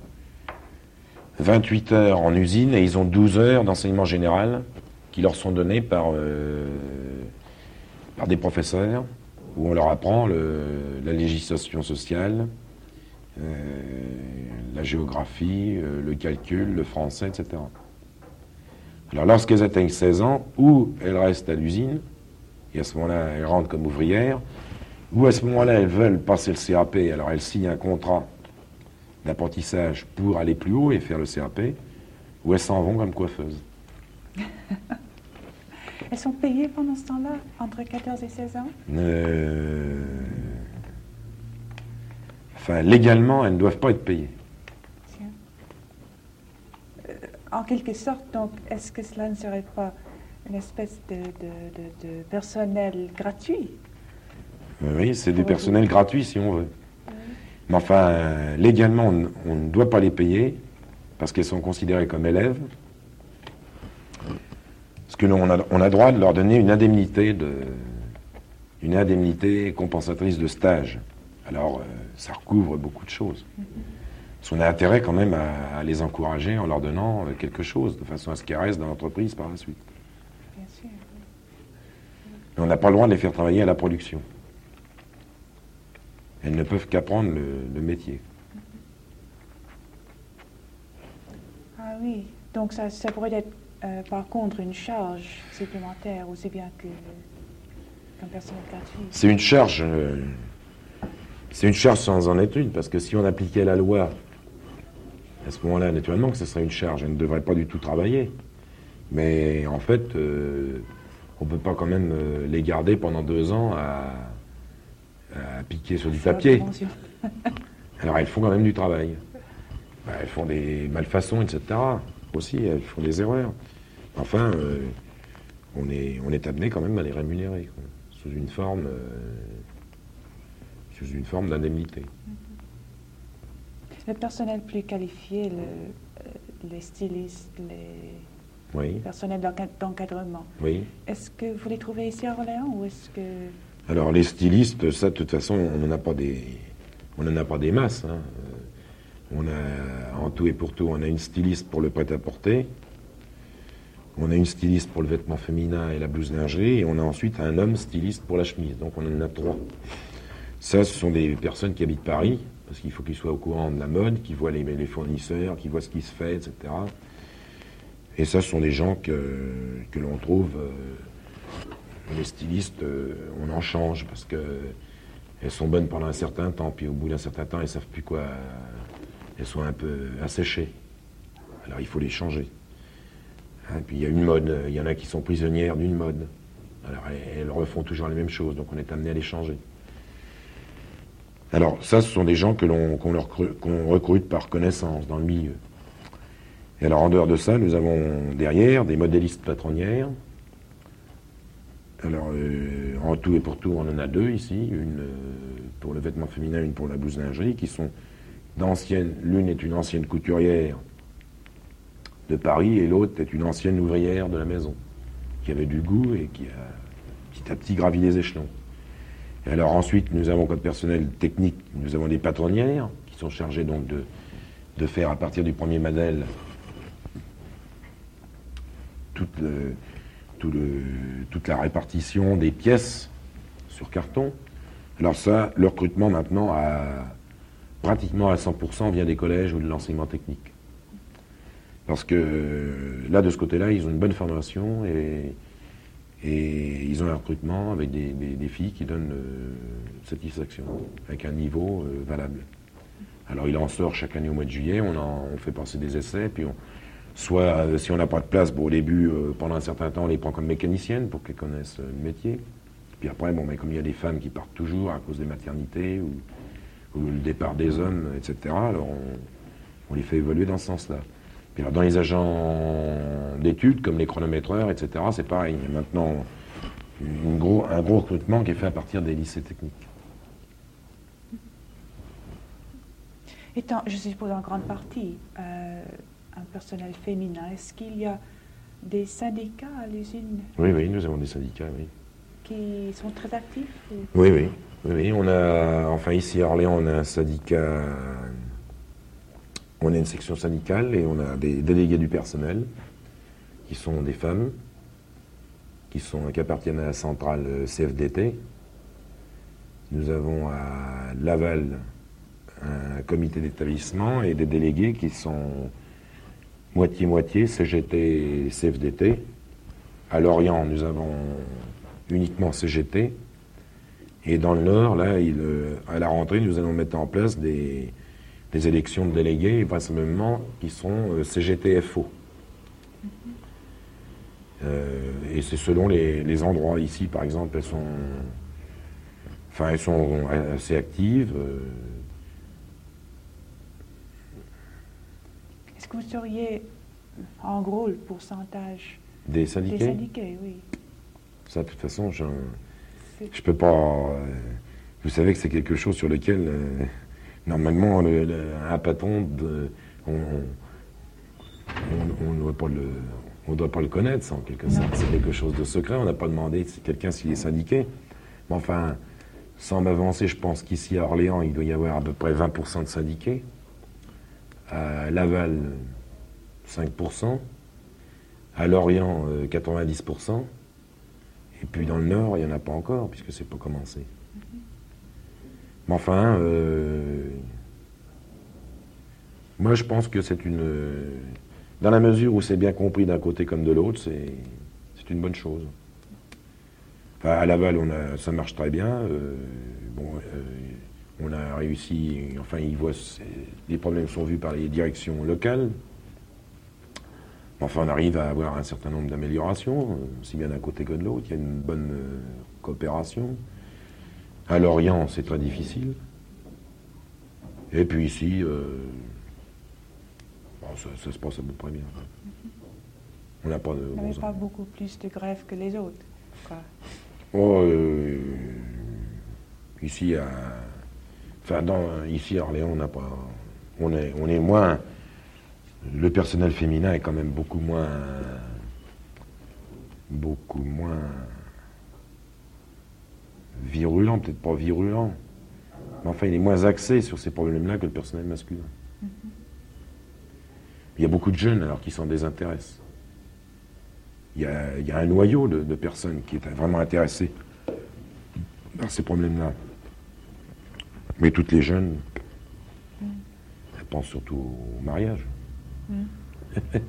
28 heures en usine et ils ont 12 heures d'enseignement général qui leur sont données par des professeurs où on leur apprend la législation sociale, la géographie, le calcul, le français, etc. Alors lorsqu'elles atteignent 16 ans, ou elles restent à l'usine, et à ce moment-là elles rentrent comme ouvrières, ou à ce moment-là elles veulent passer le CAP, alors elles signent un contrat d'apprentissage pour aller plus haut et faire le CAP, ou elles s'en vont comme coiffeuses. Elles sont payées pendant ce temps-là, entre 14 et 16 ans? Enfin, légalement, elles ne doivent pas être payées. En quelque sorte, donc, est-ce que cela ne serait pas une espèce de personnel gratuit? Oui, c'est du personnel gratuit si on veut. Oui. Mais enfin, légalement, on ne doit pas les payer parce qu'elles sont considérées comme élèves. Parce que on a droit de leur donner une indemnité compensatrice de stage. Alors, ça recouvre beaucoup de choses. Parce qu'on a intérêt quand même à les encourager en leur donnant quelque chose, de façon à ce qu'ils restent dans l'entreprise par la suite. Bien sûr. Mais on n'a pas le droit de les faire travailler à la production. Elles ne peuvent qu'apprendre le métier. Ah oui, donc ça pourrait être par contre une charge supplémentaire aussi bien qu'un personnel gratuit. C'est une charge sans en être une, parce que si on appliquait la loi, à ce moment-là, naturellement que ce serait une charge. Elle ne devrait pas du tout travailler. Mais en fait, on ne peut pas quand même les garder pendant 2 ans à piquer sur du papier. Alors elles font quand même du travail. Ben, elles font des malfaçons, etc. Aussi, elles font des erreurs. Enfin, on est amené quand même à les rémunérer, quoi, sous une forme d'indemnité. Le personnel plus qualifié, les stylistes, les personnels d'encadrement, est-ce que vous les trouvez ici à Orléans ou est-ce que... Alors les stylistes, ça de toute façon, on n'en a pas des masses. Hein. On a, en tout et pour tout, on a une styliste pour le prêt-à-porter, on a une styliste pour le vêtement féminin et la blouse lingerie, et on a ensuite un homme styliste pour la chemise. Donc on en a 3. Ça, ce sont des personnes qui habitent Paris, parce qu'il faut qu'ils soient au courant de la mode, qu'ils voient les fournisseurs, qu'ils voient ce qui se fait, etc. Et ça, ce sont des gens que l'on trouve... les stylistes, on en change, parce qu'elles sont bonnes pendant un certain temps, puis au bout d'un certain temps, elles ne savent plus quoi... Elles sont un peu asséchées. Alors il faut les changer. Hein, puis il y a une mode, il y en a qui sont prisonnières d'une mode. Alors elles refont toujours les mêmes choses, donc on est amené à les changer. Alors ça, ce sont des gens qu'on recrute par connaissance dans le milieu. Et alors en dehors de ça, nous avons derrière des modélistes patronnières. Alors en tout et pour tout, on en a 2 ici, une pour le vêtement féminin, une pour la blouse lingerie, qui sont d'anciennes. L'une est une ancienne couturière de Paris et l'autre est une ancienne ouvrière de la maison, qui avait du goût et qui a petit à petit gravi les échelons. Et alors ensuite, nous avons comme personnel technique, nous avons des patronnières qui sont chargées donc de faire à partir du premier modèle toute la répartition des pièces sur carton. Alors ça, le recrutement maintenant pratiquement à 100% vient des collèges ou de l'enseignement technique. Parce que là, de ce côté-là, ils ont une bonne formation et ils ont un recrutement avec des filles qui donnent satisfaction, avec un niveau valable. Alors il en sort chaque année au mois de juillet, on fait passer des essais, puis soit si on n'a pas de place, au début, pendant un certain temps, on les prend comme mécaniciennes pour qu'elles connaissent le métier. Puis après, comme il y a des femmes qui partent toujours à cause des maternités ou le départ des hommes, etc., alors on les fait évoluer dans ce sens-là. Puis alors, dans les agents d'études, comme les chronométreurs, etc., c'est pareil. Il y a maintenant un gros recrutement qui est fait à partir des lycées techniques. Étant, je suppose, en grande partie, un personnel féminin, est-ce qu'il y a des syndicats à l'usine? Oui, nous avons des syndicats, oui. Qui sont très actifs ou... Oui, on a, enfin ici à Orléans, on a un syndicat, on a une section syndicale et on a des délégués du personnel qui sont des femmes, qui appartiennent à la centrale CFDT. Nous avons à Laval un comité d'établissement et des délégués qui sont moitié-moitié CGT et CFDT. À Lorient, nous avons uniquement CGT. Et dans le Nord, là, à la rentrée, nous allons mettre en place des élections de délégués, vraisemblablement, qui sont CGT-FO. Et c'est selon les endroits. Ici, par exemple, elles sont assez actives. Est-ce que vous sauriez, en gros, le pourcentage des syndiqués? Des syndiqués, oui. Ça, de toute façon, je peux pas... vous savez que c'est quelque chose sur lequel, normalement, un patron, on ne doit pas le connaître, en quelque sorte. C'est quelque chose de secret. On n'a pas demandé quelqu'un s'il est syndiqué. Mais enfin, sans m'avancer, je pense qu'ici, à Orléans, il doit y avoir à peu près 20% de syndiqués. À Laval, 5%. À Lorient, 90%. Et puis dans le Nord, il n'y en a pas encore, puisque c'est pas commencé. Mais enfin, moi je pense que c'est dans la mesure où c'est bien compris d'un côté comme de l'autre, c'est une bonne chose. Enfin, à Laval, ça marche très bien. On a réussi, enfin, les problèmes sont vus par les directions locales. Enfin, on arrive à avoir un certain nombre d'améliorations, aussi bien d'un côté que de l'autre. Il y a une bonne coopération. À Lorient, c'est très difficile. Et puis ici, ça se passe à peu près bien. On n'a pas de... Vous n'avez pas beaucoup plus de grèves que les autres, quoi. Oh, ici, ici à Orléans, on n'a pas... On est moins... Le personnel féminin est quand même beaucoup moins virulent, peut-être pas virulent, mais enfin il est moins axé sur ces problèmes-là que le personnel masculin. Il y a beaucoup de jeunes alors qui s'en désintéressent. Il y a un noyau de personnes qui est vraiment intéressées par ces problèmes-là. Mais toutes les jeunes, elles pensent surtout au mariage. Oui.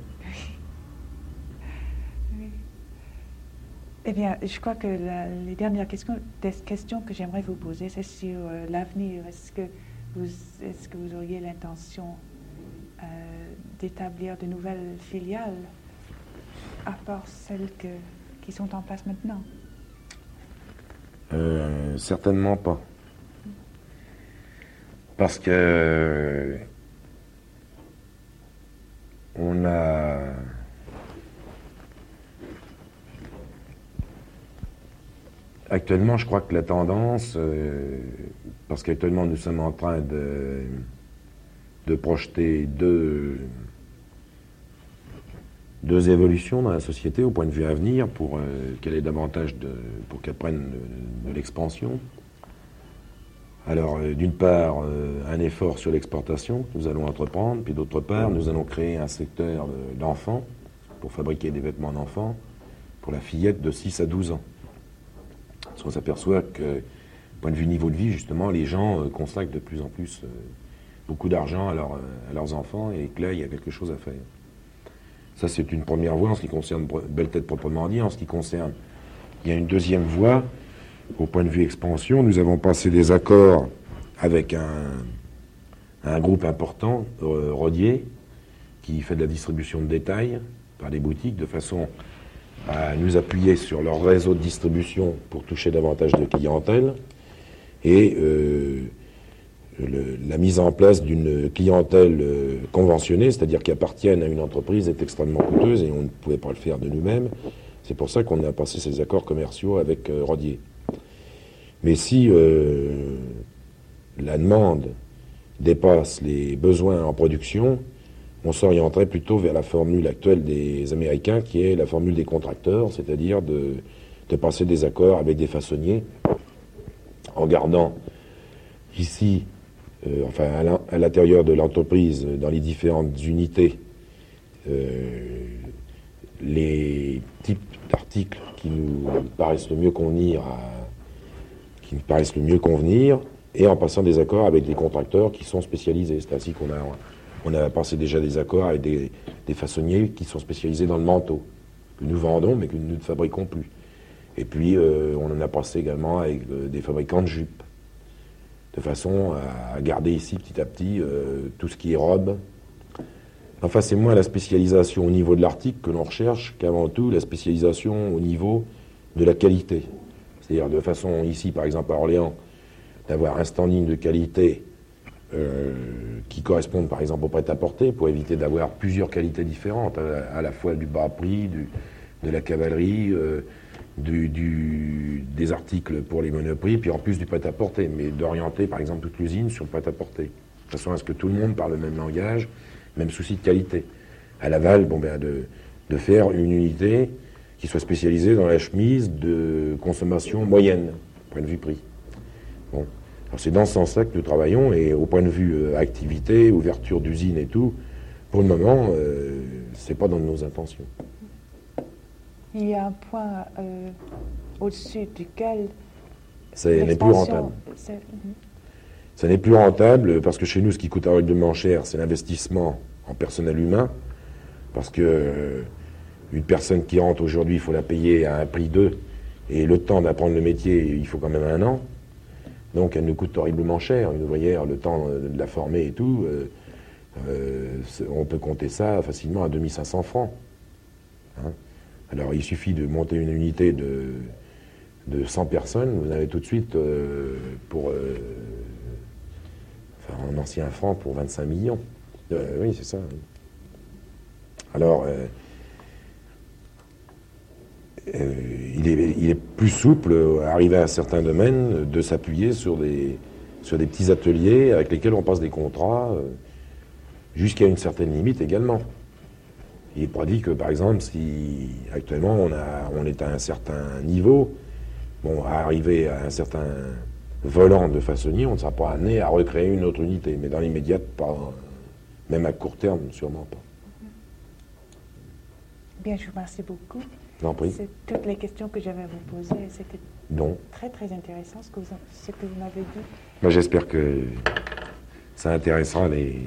Eh bien, je crois que les dernières questions que j'aimerais vous poser, c'est sur l'avenir. Est-ce que vous auriez l'intention d'établir de nouvelles filiales à part celles qui sont en place maintenant? Certainement pas. Parce que on a actuellement, je crois que la tendance, parce qu'actuellement nous sommes en train de projeter deux évolutions dans la société au point de vue à venir pour qu'elle ait davantage pour qu'elle prenne de l'expansion. Alors, d'une part, un effort sur l'exportation que nous allons entreprendre, puis d'autre part, nous allons créer un secteur d'enfants pour fabriquer des vêtements d'enfants pour la fillette de 6 à 12 ans. Parce qu'on s'aperçoit que, du point de vue niveau de vie, justement, les gens consacrent de plus en plus beaucoup d'argent à leurs enfants et que là, il y a quelque chose à faire. Ça, c'est une première voie en ce qui concerne Belle Tête proprement dit. En ce qui concerne, il y a une deuxième voie. Au point de vue expansion, nous avons passé des accords avec un groupe important, Rodier, qui fait de la distribution de détail par des boutiques, de façon à nous appuyer sur leur réseau de distribution pour toucher davantage de clientèle, et la mise en place d'une clientèle conventionnée, c'est-à-dire qui appartienne à une entreprise, est extrêmement coûteuse et on ne pouvait pas le faire de nous-mêmes. C'est pour ça qu'on a passé ces accords commerciaux avec Rodier. Mais si la demande dépasse les besoins en production, on s'orienterait plutôt vers la formule actuelle des Américains, qui est la formule des contracteurs, c'est-à-dire de passer des accords avec des façonniers, en gardant ici, à l'intérieur de l'entreprise, dans les différentes unités, les types d'articles qui nous paraissent le mieux convenir et en passant des accords avec des contracteurs qui sont spécialisés. C'est ainsi qu'on a passé déjà des accords avec des façonniers qui sont spécialisés dans le manteau, que nous vendons mais que nous ne fabriquons plus. Et puis on en a passé également avec des fabricants de jupes, de façon à garder ici petit à petit tout ce qui est robe. Enfin, c'est moins la spécialisation au niveau de l'article que l'on recherche qu'avant tout la spécialisation au niveau de la qualité. C'est-à-dire de façon ici, par exemple à Orléans, d'avoir un standing de qualité qui correspondent par exemple au prêt-à-porter, pour éviter d'avoir plusieurs qualités différentes, à la fois du bas prix, de la cavalerie, des articles pour les monoprix, puis en plus du prêt-à-porter, mais d'orienter par exemple toute l'usine sur le prêt-à-porter, de façon à ce que tout le monde parle le même langage, même souci de qualité. À Laval, de faire une unité qui soit spécialisée dans la chemise de consommation moyenne, point de vue prix. Bon. Alors c'est dans ce sens-là que nous travaillons, et au point de vue activité, ouverture d'usine et tout, pour le moment, c'est pas dans nos intentions. Il y a un point au-dessus duquel ça n'est plus rentable. Ça n'est plus rentable parce que chez nous, ce qui coûte horriblement cher, c'est l'investissement en personnel humain, parce que une personne qui rentre aujourd'hui, il faut la payer à un prix 2, et le temps d'apprendre le métier, il faut quand même 1 an. Donc elle nous coûte horriblement cher, une ouvrière, le temps de la former et tout, on peut compter ça facilement à 2500 francs. hein. Alors il suffit de monter une unité de 100 personnes, vous avez tout de suite en ancien franc pour 25 millions. Oui, c'est ça. Alors, il est plus souple, arrivé à certains domaines, de s'appuyer sur des petits ateliers avec lesquels on passe des contrats, jusqu'à une certaine limite également. Il est pas dit que, par exemple, si actuellement on est à un certain niveau, bon, à arriver à un certain volant de façonnier, on ne sera pas amené à recréer une autre unité. Mais dans l'immédiat, pas, même à court terme, sûrement pas. Bien, je vous remercie beaucoup. Non, prie. C'est toutes les questions que j'avais à vous poser. C'était Donc, très, très intéressant ce que vous m'avez dit. moi, j'espère que ça intéressera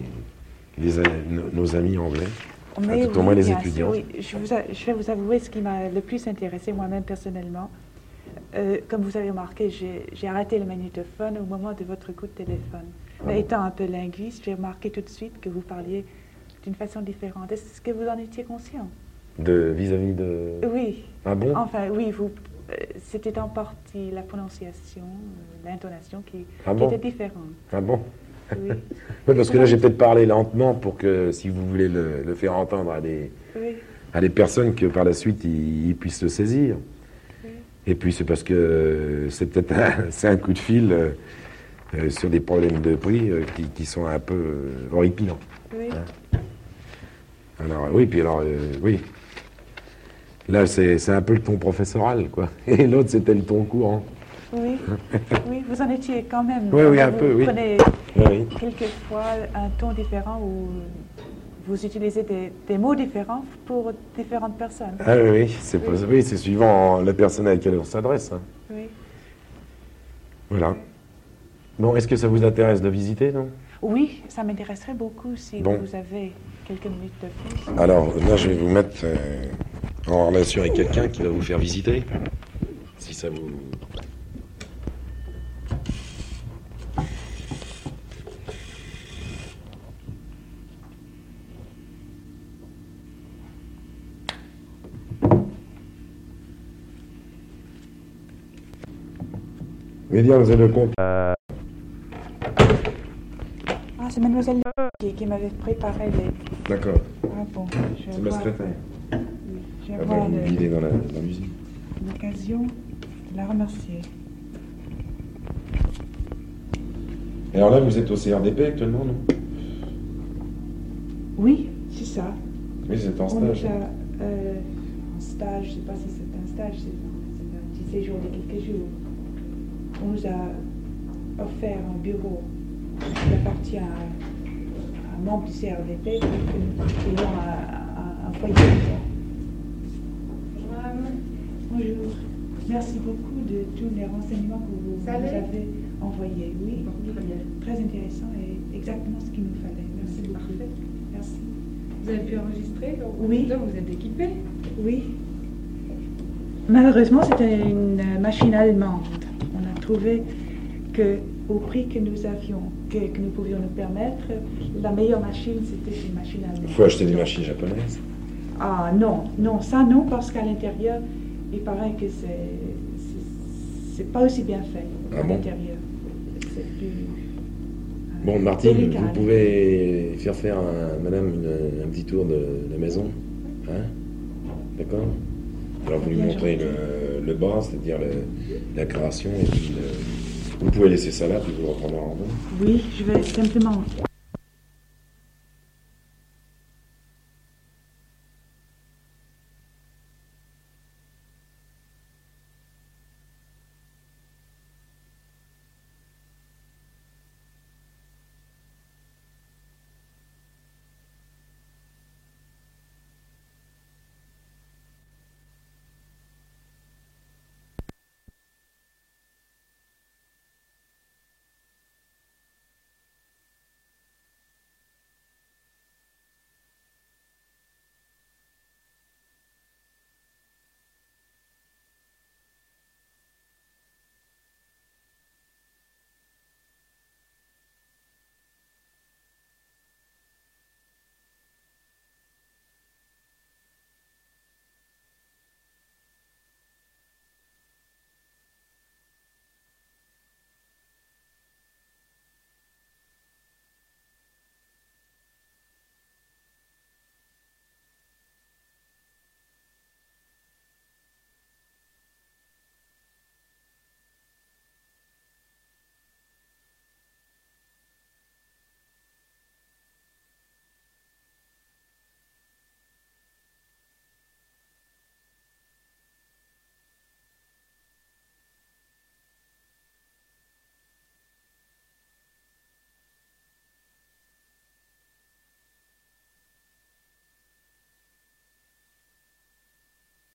nos amis anglais. Mais tout au moins les bien étudiants. sûr, oui. Je vais vous avouer ce qui m'a le plus intéressé moi-même personnellement. Comme vous avez remarqué, j'ai arrêté le magnétophone au moment de votre coup de téléphone. Mais étant un peu linguiste, j'ai remarqué tout de suite que vous parliez d'une façon différente. Est-ce que vous en étiez conscient? Vis-à-vis de... Oui. Ah bon? Enfin, oui, c'était en partie la prononciation, l'intonation qui bon? était différente. Ah bon? Oui. Oui, parce que là, j'ai peut-être parlé lentement pour que, si vous voulez le faire entendre à des personnes, que par la suite, ils puissent le saisir. Oui. Et puis, c'est parce que c'est peut-être un coup de fil sur des problèmes de prix qui sont un peu horripilants. Oui. Hein? Alors, oui, puis alors, oui. Là, c'est un peu le ton professoral, quoi. Et l'autre, c'était le ton courant. Oui, oui, vous en étiez quand même. Oui, oui, un vous peu, oui. Prenez Oui. quelquefois un ton différent où vous utilisez des mots différents pour différentes personnes. Ah oui, oui, c'est suivant la personne à laquelle on s'adresse. Hein. Oui. Voilà. Bon, est-ce que ça vous intéresse de visiter, non? Oui, ça m'intéresserait beaucoup si Bon. vous avez quelques minutes de plus. Alors, là, je vais vous mettre en relation avec quelqu'un qui va vous faire visiter. Si ça vous... Mais bien, vous avez le compte. Ah, c'est mademoiselle qui m'avait préparé les... D'accord. Ah bon, je C'est vais ma voir, secrétaire. oui, je vais Ah voir ben, il est dans l'usine. l'occasion de la remercier. Et alors là, vous êtes au CRDP actuellement, non? Oui, c'est ça. Oui, c'est en On stage. nous a, en stage, je ne sais pas si c'est un stage, c'est un petit séjour de quelques jours. On nous a offert un bureau qui appartient à un membre du CRDP pour que nous ayons un foyer. Bonjour madame. Bonjour. Merci beaucoup de tous les renseignements que vous nous avez envoyés. Oui, Très bien. très intéressant et exactement ce qu'il nous fallait. Merci beaucoup. Parfait. Merci. Vous avez pu enregistrer donc Oui. là, vous êtes équipé. Oui. Malheureusement, c'était une machine allemande. On a trouvé que, au prix que nous avions, que nous pouvions nous permettre, la meilleure machine, c'était une machine allemande. Il faut acheter des machines japonaises. Ah non, non, ça non, parce qu'à l'intérieur, il paraît que c'est pas aussi bien fait Ah à bon? l'intérieur. C'est plus Bon, Martine, délicat. vous pouvez faire madame un petit tour de la maison. Hein? D'accord? Alors, vous lui Bien montrez gentil. le bas, c'est-à-dire la création, et puis vous pouvez laisser ça là, puis vous le reprendrez en main. Oui, je vais simplement